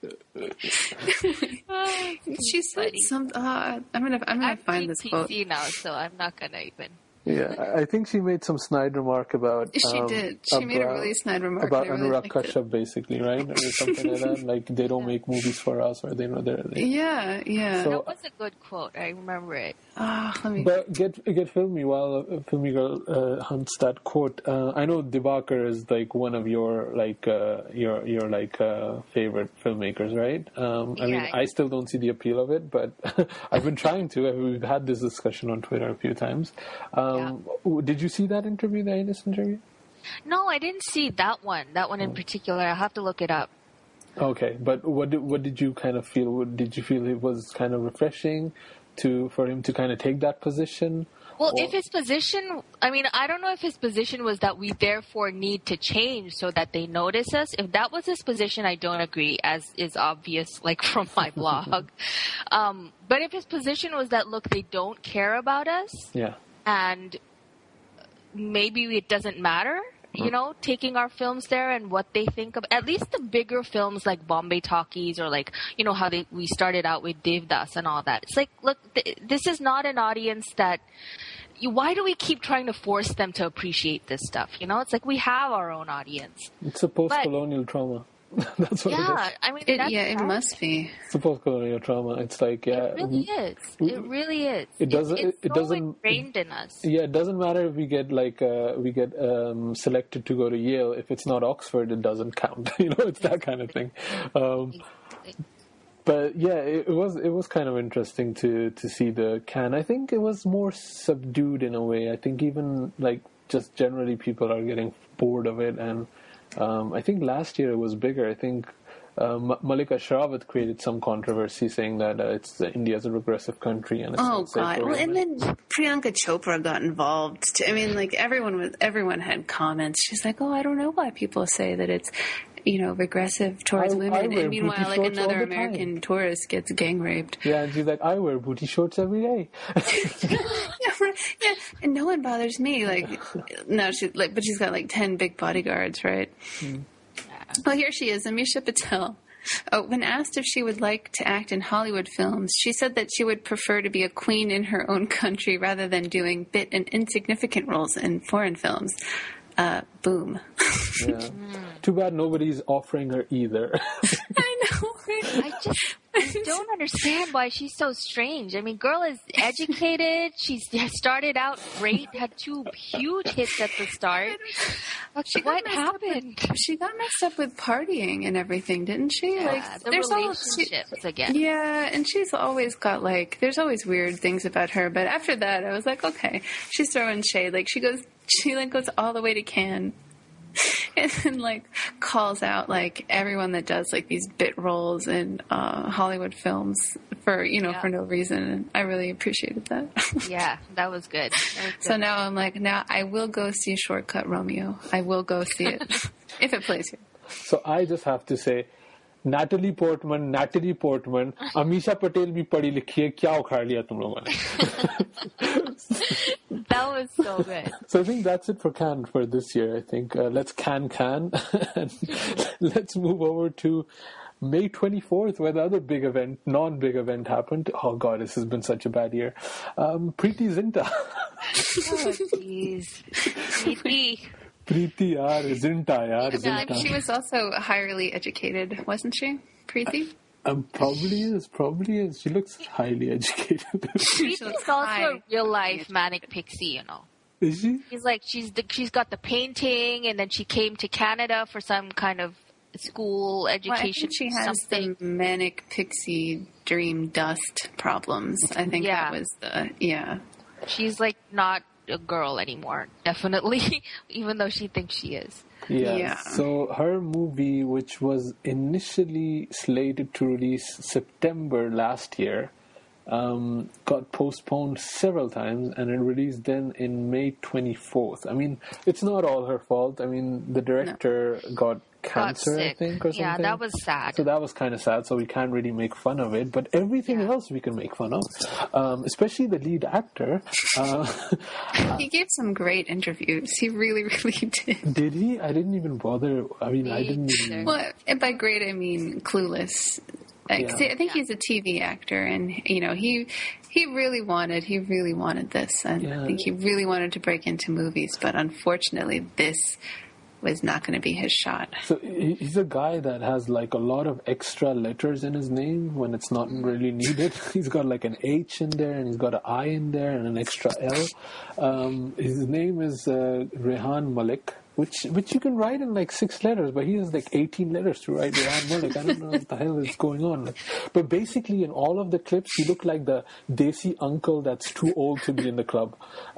she said some. I'm gonna find this quote now, so I'm not gonna even. Yeah, I think she made some snide remark about... She did. She made a really snide remark. About Anurag Kashyap, basically, right? Or something like that. They don't make movies for us, or they're... Yeah. So, that was a good quote. I remember it. But get Filmy while Filmy Girl hunts that quote. I know Dibakar is one of your favorite filmmakers, right? I mean, I still don't see the appeal of it, but I've been trying to. We've had this discussion on Twitter a few times. Did you see that interview, the A-list interview? No, I didn't see that one. That one in particular. I'll have to look it up. Okay, but what did you kind of feel? Did you feel it was kind of refreshing for him to kind of take that position? Well, if his position, I mean, I don't know if his position was that we therefore need to change so that they notice us. If that was his position, I don't agree, as is obvious, like from my blog. But if his position was that, look, they don't care about us, and maybe it doesn't matter, you know, taking our films there and what they think of, at least the bigger films like Bombay Talkies or like, you know, how we started out with Devdas and all that. It's like, look, this is not an audience that, why do we keep trying to force them to appreciate this stuff? You know, it's like we have our own audience. It's a post-colonial trauma. That's what it is. I mean, it must be. It's a post-colonial trauma. It's like, it really is. It really is. It doesn't. It's it so doesn't ingrained in us. Yeah, it doesn't matter if we get selected to go to Yale. If it's not Oxford, it doesn't count. You know, it's that kind of thing. But yeah, it was kind of interesting to see the Cannes. I think it was more subdued in a way. I think even like just generally people are getting bored of it, and I think last year it was bigger. I think Malika Shrawat created some controversy saying that India's a regressive country and it's not safe for women. And then Priyanka Chopra got involved. I mean, like everyone had comments. She's like, "Oh, I don't know why people say that it's, you know, regressive towards women." And meanwhile, like another American tourist gets gang raped. Yeah, and she's like, "I wear booty shorts every day." Yeah, and no one bothers me. Like, no, but she's got like 10 big bodyguards, right? Well, here she is, Amisha Patel. When asked if she would like to act in Hollywood films, she said that she would prefer to be a queen in her own country rather than doing bit and insignificant roles in foreign films. Boom. Yeah. Too bad nobody's offering her either. I know. I don't understand why she's so strange. I mean, girl is educated. She started out great, had 2 huge hits at the start. What happened? She got mixed up with partying and everything, didn't she? Yeah, like the relationships again. Yeah, and she's always got like, there's always weird things about her. But after that, I was like, okay, she's throwing shade. Like she goes all the way to Cannes. And then, like, calls out, like, everyone that does, like, these bit roles in Hollywood films for no reason. And I really appreciated that. Yeah, that was good. So now I'm like, now I will go see Shortcut Romeo. I will go see it if it plays here. So I just have to say, Natalie Portman, Amisha Patel भी पढ़ी लिखी है, क्या उखाड़ लिया तुम लोगों ने? That was so good. So I think that's it for Cannes for this year. I think let's Cannes and let's move over to May 24th, where the other non-big event happened. Oh God, this has been such a bad year. Preeti Zinta. Oh jeez, Preeti Zinta. She was also highly educated, wasn't she, Preeti? Probably is. She looks highly educated. Preeti's also a real life manic pixie, you know. Is she? She's got the painting, and then she came to Canada for some kind of school education. Well, I think she has the manic pixie dream dust problems. I think that was She's like not a girl anymore, definitely, even though she thinks she is. Yeah. So her movie, which was initially slated to release September last year, got postponed several times, and it released then in May 24th. I mean, it's not all her fault. I mean, the director got cancer, I think, or something. Yeah, that was sad. So that was kind of sad, so we can't really make fun of it. But everything else we can make fun of, especially the lead actor. He gave some great interviews. He really, really did. Did he? I didn't even bother. I mean, I didn't even... Well, and by great, I mean clueless. I think he's a TV actor, and he really wanted this, and I think he really wanted to break into movies, but unfortunately, this was not going to be his shot. So he's a guy that has like a lot of extra letters in his name when it's not really needed. He's got like an H in there, and he's got an I in there, and an extra L. His name is Rehan Malik. Which you can write in like 6 letters, but he has like 18 letters to write Rehan Malik. I don't know what the hell is going on. But basically, in all of the clips, he looked like the desi uncle that's too old to be in the club. He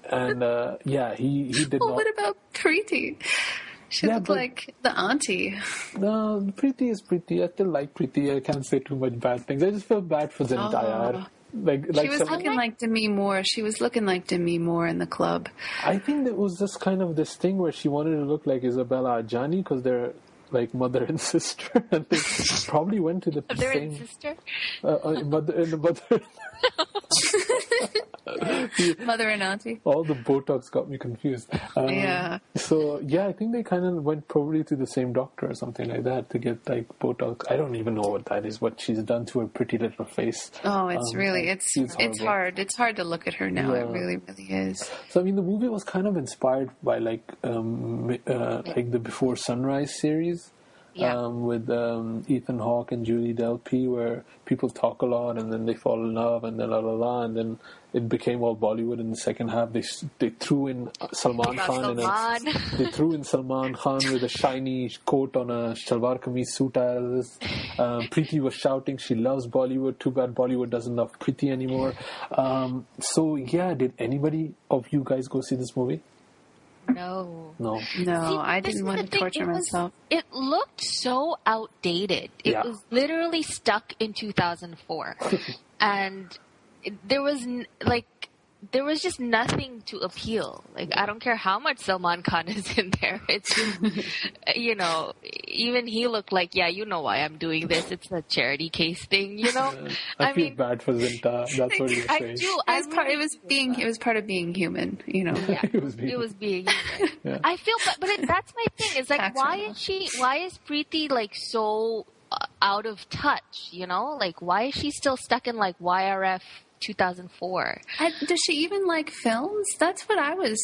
did not. Well, what about Preeti? She looked like the auntie. No, Preeti is Preeti. I still like Preeti. I can't say too much bad things. I just feel bad for Zendaya. She was looking like Demi Moore. She was looking like Demi Moore in The Club. I think it was just kind of this thing where she wanted to look like Isabella Adjani because they're like mother and sister, and they probably went to the mother same and sister. Mother and auntie. All the Botox got me confused. Yeah. So yeah, I think they kind of went probably to the same doctor or something like that to get like Botox. I don't even know what that is. What she's done to her pretty little face. Oh, it's really it's hard. It's hard to look at her now. Yeah. It really, really is. So I mean, the movie was kind of inspired by like the Before Sunrise series. Yeah. With Ethan Hawke and Julie Delpy, where people talk a lot and then they fall in love and then and then it became all Bollywood. In the second half, they threw in Salman Khan they threw in Salman Khan with a shiny coat on a shalwar kameez suit. Preeti was shouting she loves Bollywood. Too bad Bollywood doesn't love Preeti anymore. So yeah, did anybody of you guys go see this movie? No. See, I didn't want to torture myself. It looked so outdated. It was literally stuck in 2004. And there was just nothing to appeal. Like, I don't care how much Salman Khan is in there. It's just, even he looked like, you know why I'm doing this. It's a charity case thing, I feel bad for Zinta. That's what you're saying. It was part of being human, Yeah, it was being human. Yeah. I feel, but that's my thing. It's like, why is Preeti like so out of touch, Like, why is she still stuck in like YRF 2004? Does she even like films? That's what I was,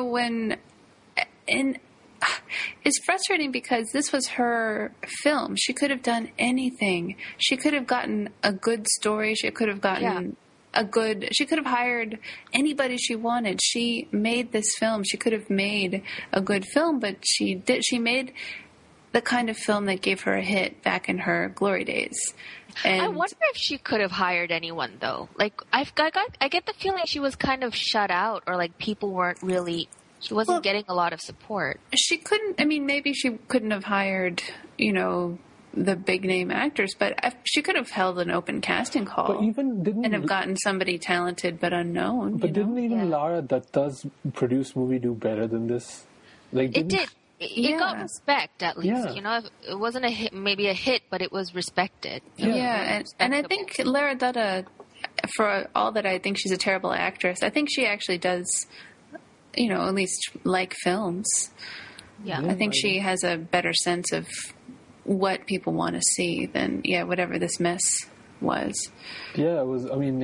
it's frustrating because this was her film. She could have done anything. She could have gotten a good story. She could have gotten she could have hired anybody she wanted. She made this film. She could have made a good film, but she made the kind of film that gave her a hit back in her glory days. And I wonder if she could have hired anyone, though. Like, I get the feeling she was kind of shut out, or like people weren't really. She wasn't getting a lot of support. She couldn't. I mean, maybe she couldn't have hired, the big name actors, but she could have held an open casting call. But and have gotten somebody talented but unknown. But didn't even Lara, that does produce movie, do better than this? Like, it did. It got respect, at least. Yeah. It wasn't a hit, maybe a hit, but it was respected. Yeah, and I think Lara Dutta, for all that I think she's a terrible actress, I think she actually does, at least like films. Yeah. I think she has a better sense of what people want to see than, whatever this mess was. Yeah, it was,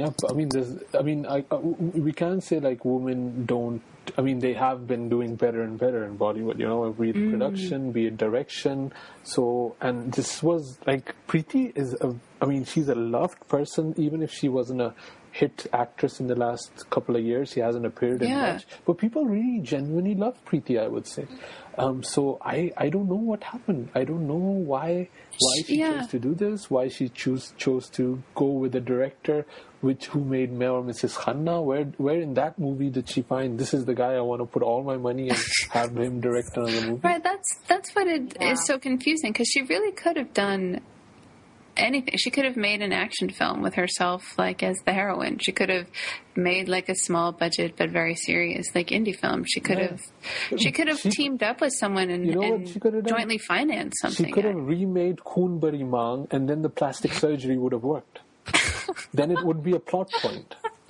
we can't say like women don't, they have been doing better and better in Bollywood, be it production, be it direction. So, and this was like, Preeti is she's a loved person, even if she wasn't a hit actress in the last couple of years. She hasn't appeared in much. But people really genuinely love Preeti, I would say. So I don't know what happened. I don't know why she chose to do this, why she chose to go with a director who made Main Aur Mrs. Khanna. Where in that movie did she find, this is the guy I want to put all my money and have him direct another movie? Right, that's what is so confusing, because she really could have done anything. She could have made an action film with herself, like, as the heroine. She could have made like a small budget but very serious, like, indie film. She could have teamed up with someone and jointly financed something. She could have remade Khoon Bari Maang, and then the plastic surgery would have worked. Then it would be a plot point.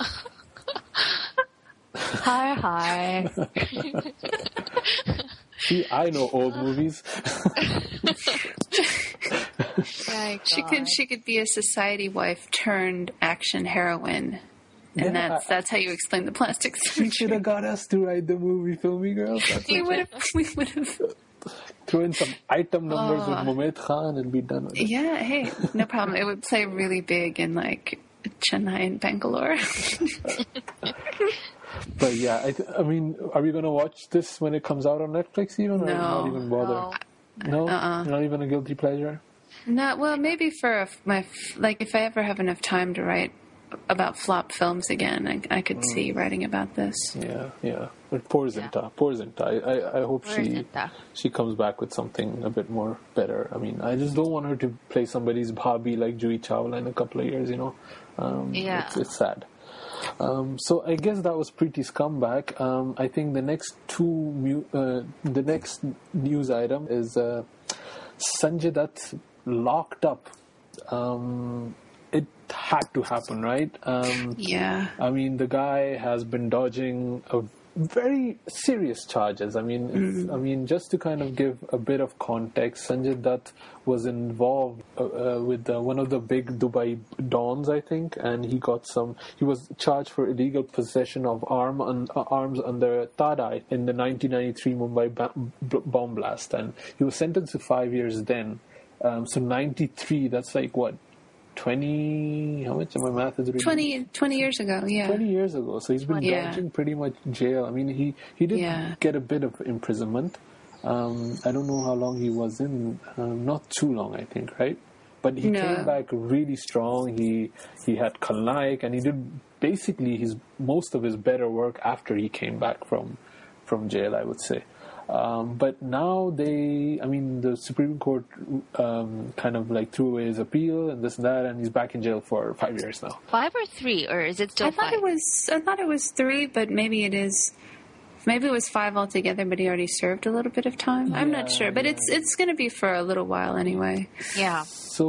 Hi. See, I know old movies. She could be a society wife turned action heroine, and that's how you explain the plastic surgery. She should have got us to write the movie, Filmy Girls. We would have. Throw in some item numbers with Mumaid Khan and be done with it. Yeah, hey, no problem. It would play really big in like Chennai and Bangalore. But yeah, are we going to watch this when it comes out on Netflix even? Or not even bother? No? Not even a guilty pleasure? No, well, maybe for if I ever have enough time to write about flop films again. I could see writing about this. Yeah. But poor Zinta. I hope she comes back with something a bit more better. I mean, I just don't want her to play somebody's Bhabhi like Juhi Chawla in a couple of years, It's sad. So I guess that was Preeti's comeback. I think the next the next news item is Sanjay Dutt locked up. It had to happen, right? Yeah. I mean, the guy has been dodging very serious charges. I mean, just to kind of give a bit of context, Sanjay Dutt was involved with one of the big Dubai dons, I think, and he was charged for illegal possession of arms under Tadai in the 1993 Mumbai bomb blast, and he was sentenced to 5 years then. So 93, that's like what? 20, how much? My math is really... 20 years ago, yeah. 20 years ago. So he's been dodging pretty much jail. I mean, he did get a bit of imprisonment. I don't know how long he was in. Not too long, I think, right? But he came back really strong. He had Khalnaik, and he did basically most of his better work after he came back from jail, I would say. But now the Supreme Court kind of like threw away his appeal and this and that, and he's back in jail for 5 years now. 5 or 3, or is it still 5? I thought it was 3, but maybe it was 5 altogether, but he already served a little bit of time. I'm not sure, but it's going to be for a little while anyway. Yeah.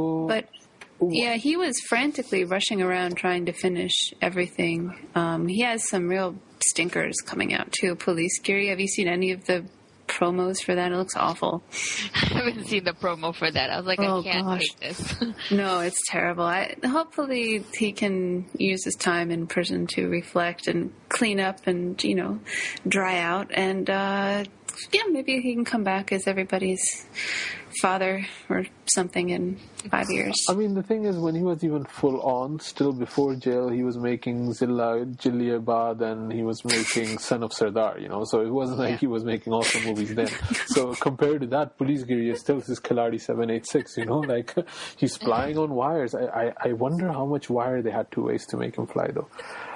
He was frantically rushing around trying to finish everything. He has some real stinkers coming out too. Police Giri, have you seen any of the promos for that? It looks awful. I haven't seen the promo for that. I was like, I can't take this. No, it's terrible. Hopefully he can use his time in prison to reflect and clean up and, dry out. And, maybe he can come back as everybody's father or something in 5 years. I mean, the thing is, when he was even full on, still before jail, he was making Zilla, Jalliabad, and he was making Son of Sardar, so it wasn't like he was making awesome movies then. So compared to that, Police Giri is still his Khiladi 786, like he's flying on wires. I wonder how much wire they had to waste to make him fly, though.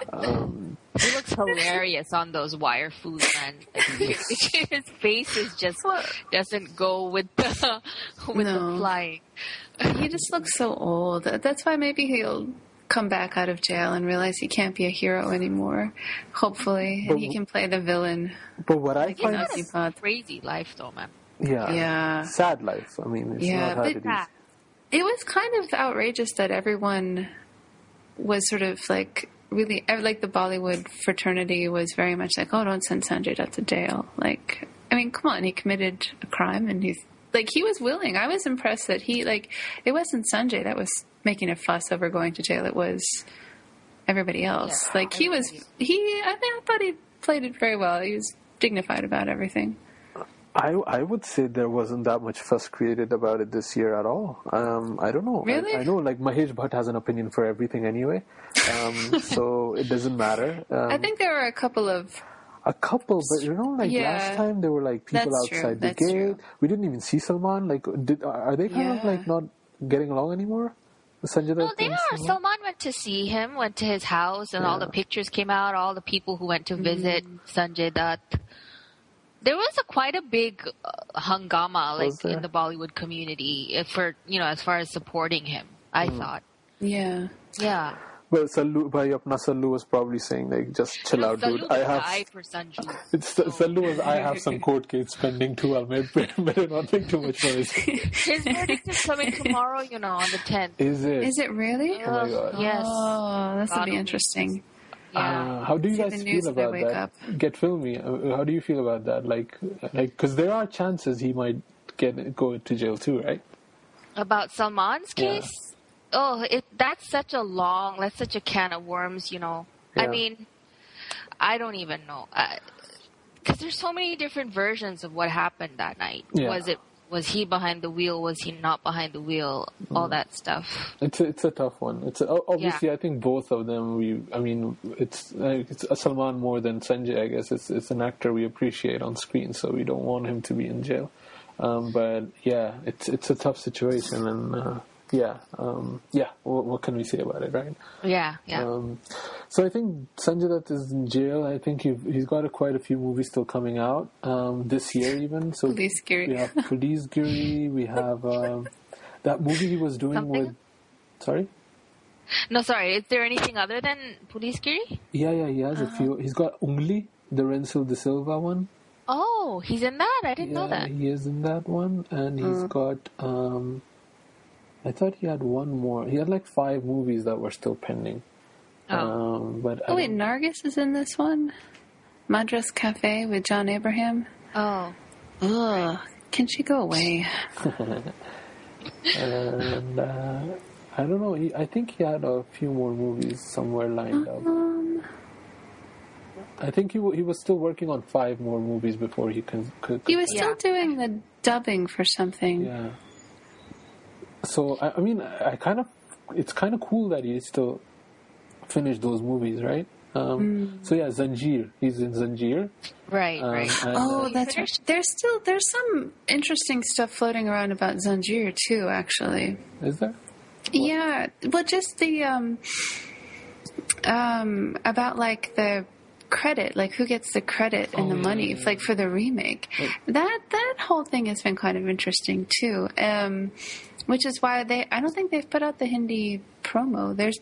He looks hilarious on those wire foods, man. His face doesn't go with the flying. He just looks so old. That's why maybe he'll come back out of jail and realize he can't be a hero anymore. Hopefully, and he can play the villain. But what I find a crazy life, though, man. Yeah. Sad life. I mean, it's not how it is. It was kind of outrageous that everyone was sort of like really, like the Bollywood fraternity was very much like, oh, don't send Sanjay Dutt to jail. Like, I mean, come on, he committed a crime and he was willing. I was impressed that it wasn't Sanjay that was making a fuss over going to jail. It was everybody else. I thought he played it very well. He was dignified about everything. I would say there wasn't that much fuss created about it this year at all. I don't know. Really? I know, Mahesh Bhatt has an opinion for everything anyway, so it doesn't matter. I think there were a couple, but last time there were people outside the gate. True. We didn't even see Salman. Are they kind of not getting along anymore? No, they are. Salman went to see him, went to his house, and all the pictures came out. All the people who went to visit Sanjay Dutt. There was quite a big hangama in the Bollywood community for as far as supporting him. I thought. Yeah. Yeah. Well, Sallu, apna Sallu was probably saying just chill out, dude. I have for Sanju. Sallu was, I have some court case pending too. I'll better not make too much noise. His verdict is coming tomorrow, on the 10th. Is it? Is it really? Oh my God. Yes. Oh, this will be interesting. Yeah. How do you guys feel about that? Up. Get filmy. How do you feel about that? Because there are chances he might go to jail too, right? About Salman's case? Oh, that's such a can of worms, Yeah. I mean, I don't even know. Because there's so many different versions of what happened that night. Yeah. Was he behind the wheel? Was he not behind the wheel? All that stuff. It's a tough one. Obviously, I think both of them. It's Salman more than Sanjay. I guess it's an actor we appreciate on screen, so we don't want him to be in jail. But yeah, it's a tough situation, and what can we say about it, right? Yeah. So I think Sanjay Dutt is in jail. I think he's got quite a few movies still coming out this year even. So Police Giri. We have Police Giri. We have that movie he was doing with... Sorry? No, sorry. Is there anything other than Police Giri? Yeah, he has a few. He's got Ungli, the Rensil de Silva one. Oh, he's in that? I didn't know that. He is in that one. And he's got... I thought he had one more. He had like 5 movies that were still pending. Wait, Nargis is in this one? Madras Cafe with John Abraham? Oh. Ugh. Can she go away? And I don't know. I think he had a few more movies somewhere lined up. I think he was still working on 5 more movies before he could he was still doing the dubbing for something. Yeah. So I mean, it's kind of cool that he still finished those movies, right? So yeah, Zanjeer. He's in Zanjeer. Right. And, That's right. There's some interesting stuff floating around about Zanjeer too, actually. Is there? Yeah. Well, just the about like the credit, like who gets the credit and the money, like for the remake. That whole thing has been kind of interesting too. Which is why I don't think they've put out the Hindi promo. There's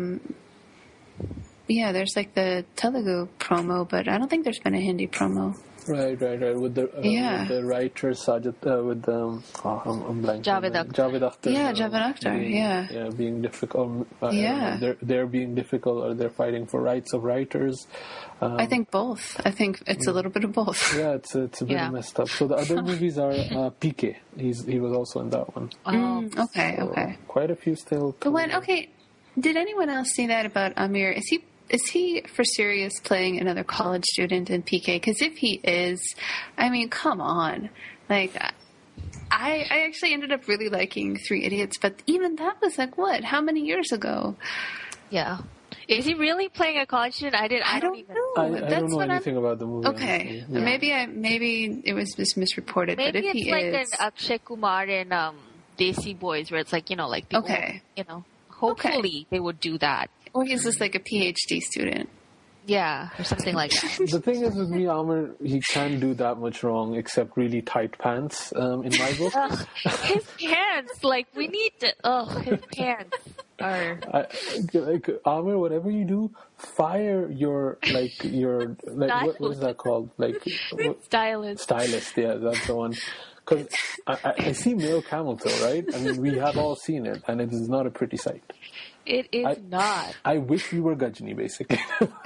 there's like the Telugu promo, but I don't think there's been a Hindi promo. Right. With the writer Sajid, I'm blanking. Javed Akhtar. Javed Akhtar. Yeah, Javed Akhtar. Yeah, being difficult. They're being difficult, or they're fighting for rights of writers. I think both. I think it's a little bit of both. Yeah, it's a bit messed up. So the other movies are PK. He was also in that one. Okay. Quite a few still. But did anyone else see that about Amir? Is he for serious playing another college student in PK? Because if he is, I mean, come on. Like, I actually ended up really liking Three Idiots, but even that was like, what? How many years ago? Yeah. Is he really playing a college student? I don't even know. I don't know anything about the movie. Okay. Yeah. Maybe it was just misreported. Maybe but if it's like an Akshay Kumar in Desi Boys, where it's like, like people, hopefully they would do that. Or he's just like a PhD student. Yeah, or something like that. The thing is with me, Amir, he can't do that much wrong except really tight pants, in my book. His pants, like, we need to... his pants are... Amir, whatever you do, fire your what is that called? Stylist. Stylist, yeah, that's the one. Because I see male camel toe, right? I mean, we have all seen it, and it is not a pretty sight. It is not. I wish we were Gajni, basically.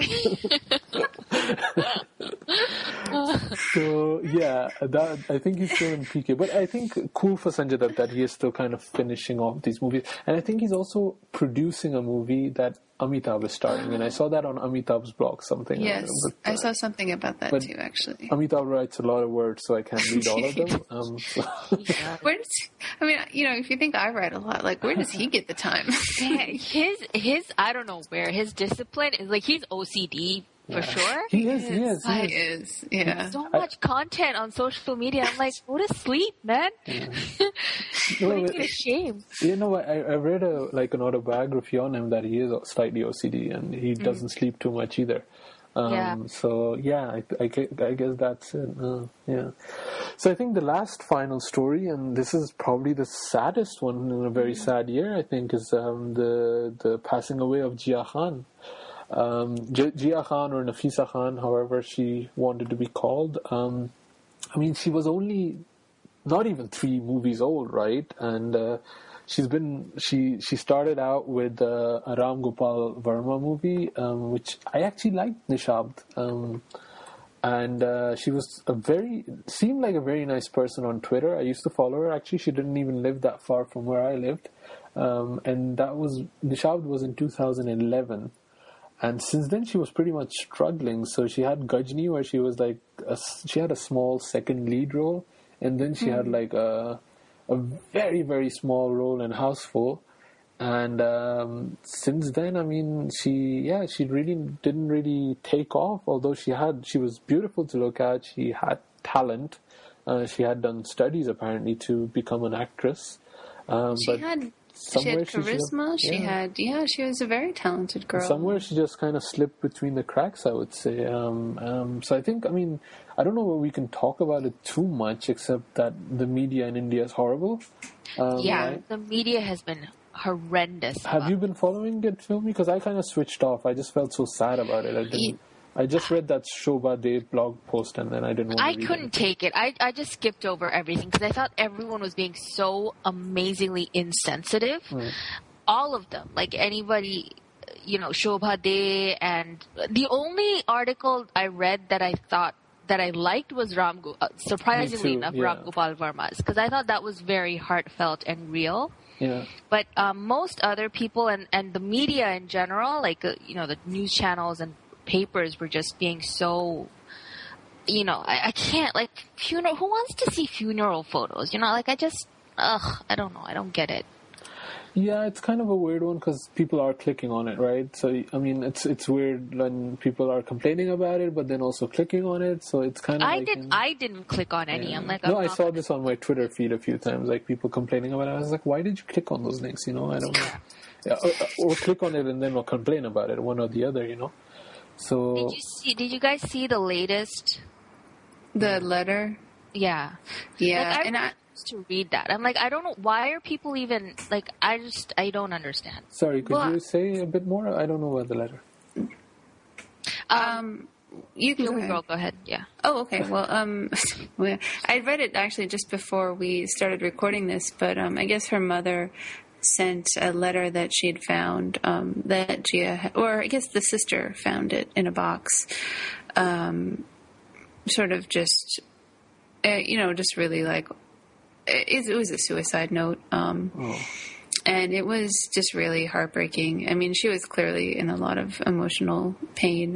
So, yeah, I think he's still in PK. But I think cool for Sanjay Dutt that he is still kind of finishing off these movies. And I think he's also producing a movie that Amitabh is starring. And I saw that on Amitabh's blog, something. Yes, I saw something about that too, actually. Amitabh writes a lot of words, so I can't read all of them. Where does... I mean, if you think I write a lot, like, where does he get the time? His I don't know where, his discipline is like, he's OCD for sure. He is. Yeah. So much content on social media. I'm like, go to sleep, man. Putting me to shame. You know, I read an autobiography on him that he is slightly OCD and he doesn't sleep too much either. So yeah, I guess that's it. So I think the last final story, and this is probably the saddest one in a very sad year, I think, is the passing away of Jia Khan. Jia Khan, or Nafisa Khan, however she wanted to be called. I mean, she was only not even 3 movies old, right? And she started out with a Ram Gopal Verma movie, which I actually liked, Nishabd. And she was seemed like a very nice person on Twitter. I used to follow her. Actually, she didn't even live that far from where I lived. And Nishabd was in 2011. And since then, she was pretty much struggling. So she had Gajni, where she was she had a small second lead role. And then she had a very, very small role in Houseful. And since then, I mean, she really didn't really take off. Although she was beautiful to look at. She had talent. She had done studies, apparently, to become an actress. somewhere she had charisma. She was a very talented girl. Somewhere she just kind of slipped between the cracks, I would say. So I think, I don't know if we can talk about it too much, except that the media in India is horrible. Right? The media has been horrendous. Have you been following it, Filmy? Because I kind of switched off. I just felt so sad about it. I just read that Shobha Day blog post and then I didn't want to read it. I couldn't take it. I just skipped over everything because I thought everyone was being so amazingly insensitive. All of them. Like anybody, Shobha Day, and the only article I read that I thought that I liked was surprisingly enough, Ram Gopal Verma's, because I thought that was very heartfelt and real. Yeah. But most other people and the media in general, like the news channels and papers were just being so, I can't, like, funeral. Who wants to see funeral photos? I don't know. I don't get it. Yeah, it's kind of a weird one because people are clicking on it, right? So, it's weird when people are complaining about it, but then also clicking on it. So it's kind of I didn't click on any. I'm like, I saw this on my Twitter feed a few times, like people complaining about it. I was like, why did you click on those links? I don't know. Yeah, or click on it and then complain about it, one or the other, So did you guys see the latest? The letter? Yeah. Yeah. Like, I to read that. I'm like, I don't know. Why are people even, like, I don't understand. Sorry, could you say a bit more? I don't know about the letter. You can go ahead. Yeah. Oh, okay. Well, I read it actually just before we started recording this, but I guess her mother sent a letter that she had found that Gia, or I guess the sister found it in a box, sort of just, just really like, it was a suicide note. And it was just really heartbreaking. I mean, she was clearly in a lot of emotional pain.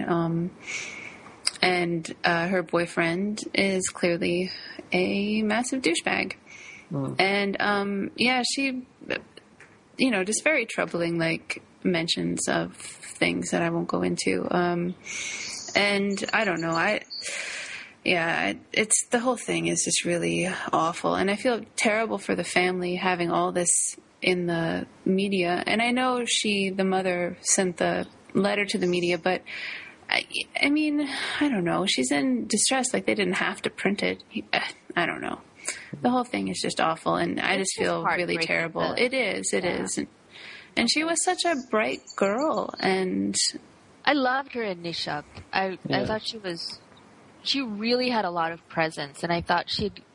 And her boyfriend is clearly a massive douchebag. And, she, just very troubling, like, mentions of things that I won't go into. And I don't know. It's the whole thing is just really awful. And I feel terrible for the family having all this in the media. And I know the mother sent the letter to the media, but I mean, I don't know. She's in distress. Like, they didn't have to print it. I don't know. The whole thing is just awful. And I just feel really terrible. It is. And she was such a bright girl. And I loved her in Nishak. I thought she really had a lot of presence. And I thought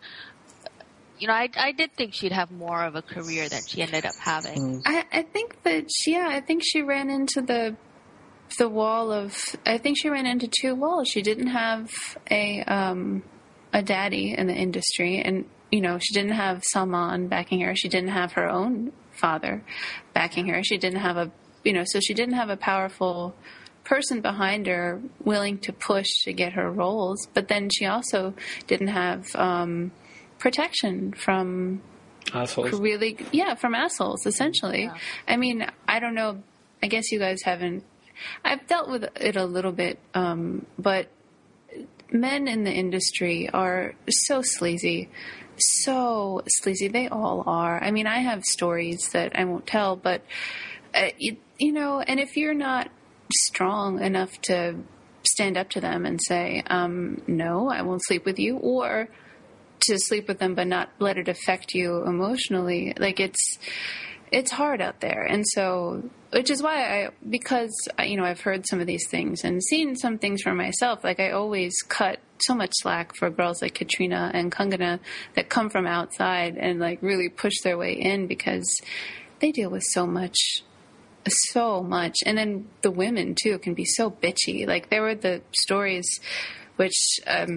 I did think she'd have more of a career than she ended up having. I think she ran into the wall of, I think she ran into two walls. She didn't have a daddy in the industry, and she didn't have Salman backing her. She didn't have her own father backing her. She didn't have so she didn't have a powerful person behind her willing to push to get her roles. But then she also didn't have protection from assholes. From assholes, essentially. Yeah. I mean, I don't know. I guess you guys haven't. I've dealt with it a little bit, but men in the industry are so sleazy. So sleazy. They all are. I mean, I have stories that I won't tell, but, and if you're not strong enough to stand up to them and say, no, I won't sleep with you, or to sleep with them but not let it affect you emotionally, like, it's hard out there. And so, which is why because I've heard some of these things and seen some things for myself. Like, I always cut so much slack for girls like Katrina and Kangana that come from outside and, like, really push their way in, because they deal with so much. And then the women too can be so bitchy. Like, there were the stories which,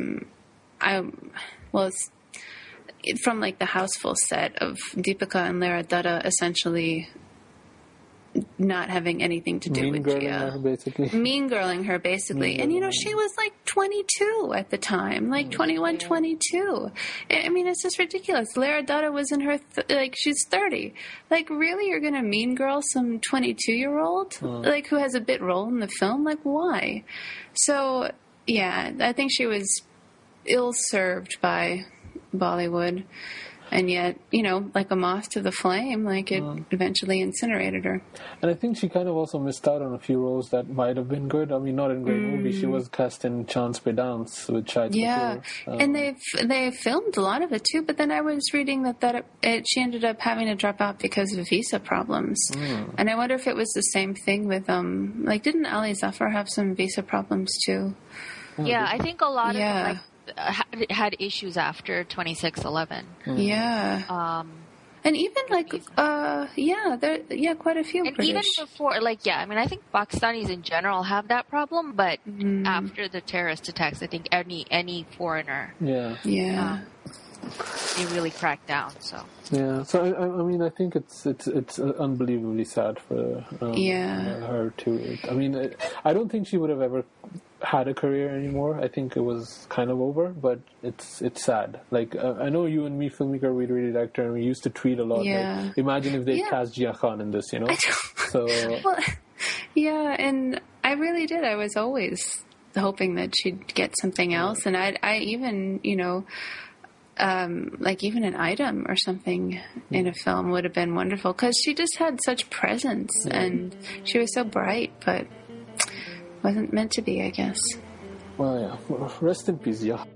from, like, the Houseful set of Deepika and Lara Dutta essentially not having anything to do with Gia. Mean girling her, basically. And, she was, like, 22 at the time. Like, 21, 22. I mean, it's just ridiculous. Lara Dutta was in her, she's 30. Like, really? You're going to mean girl some 22-year-old? Like, who has a bit role in the film? Like, why? So, yeah, I think she was ill-served by Bollywood. And yet, like a moth to the flame, like it eventually incinerated her. And I think she kind of also missed out on a few roles that might have been good. I mean, not in great movies. She was cast in Chance Pe Dance with Shahid Kapoor. And they filmed a lot of it too. But then I was reading that she ended up having to drop out because of visa problems. And I wonder if it was the same thing with didn't Ali Zafar have some visa problems too? Yeah, I think a lot of them had issues after 26/11. Yeah. And even quite a few. And British. even before, I think Pakistanis in general have that problem, but after the terrorist attacks, I think any foreigner, they really cracked down. So I think it's unbelievably sad for her too. I mean, I don't think she would have ever had a career anymore. I think it was kind of over, but it's sad. Like I know you and me, filmmaker, we really liked her, and we used to tweet a lot. Yeah. Like, imagine if they cast Jia Khan in this, So and I really did. I was always hoping that she'd get something else, and I even even an item or something in a film would have been wonderful, because she just had such presence and she was so bright, but wasn't meant to be, I guess. Well, yeah. Rest in peace, yeah.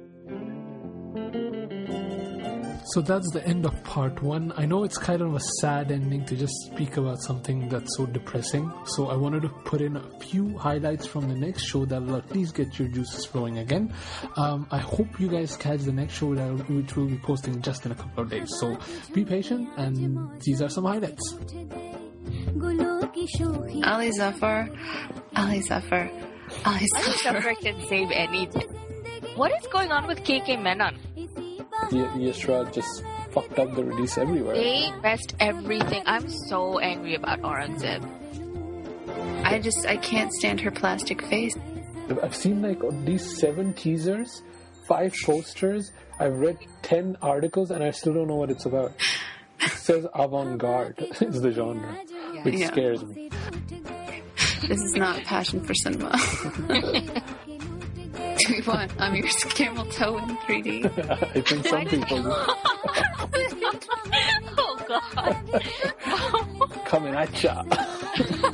So that's the end of part 1. I know it's kind of a sad ending to just speak about something that's so depressing. So I wanted to put in a few highlights from the next show that will at least get your juices flowing again. I hope you guys catch the next show, which we'll be posting just in a couple of days. So be patient, and these are some highlights. Ali Zafar can save anything. What is going on with KK Menon? Yash just fucked up the release everywhere. They messed everything. I'm so angry about Aurangzeb. I can't stand her plastic face. I've seen these 7 teasers, 5 posters. I've read 10 articles, and I still don't know what it's about. It says avant-garde is the genre, which scares me. This is not passion for cinema. Do we want Amir's camel toe in 3D? I think some people do. Oh, God. Coming at ya.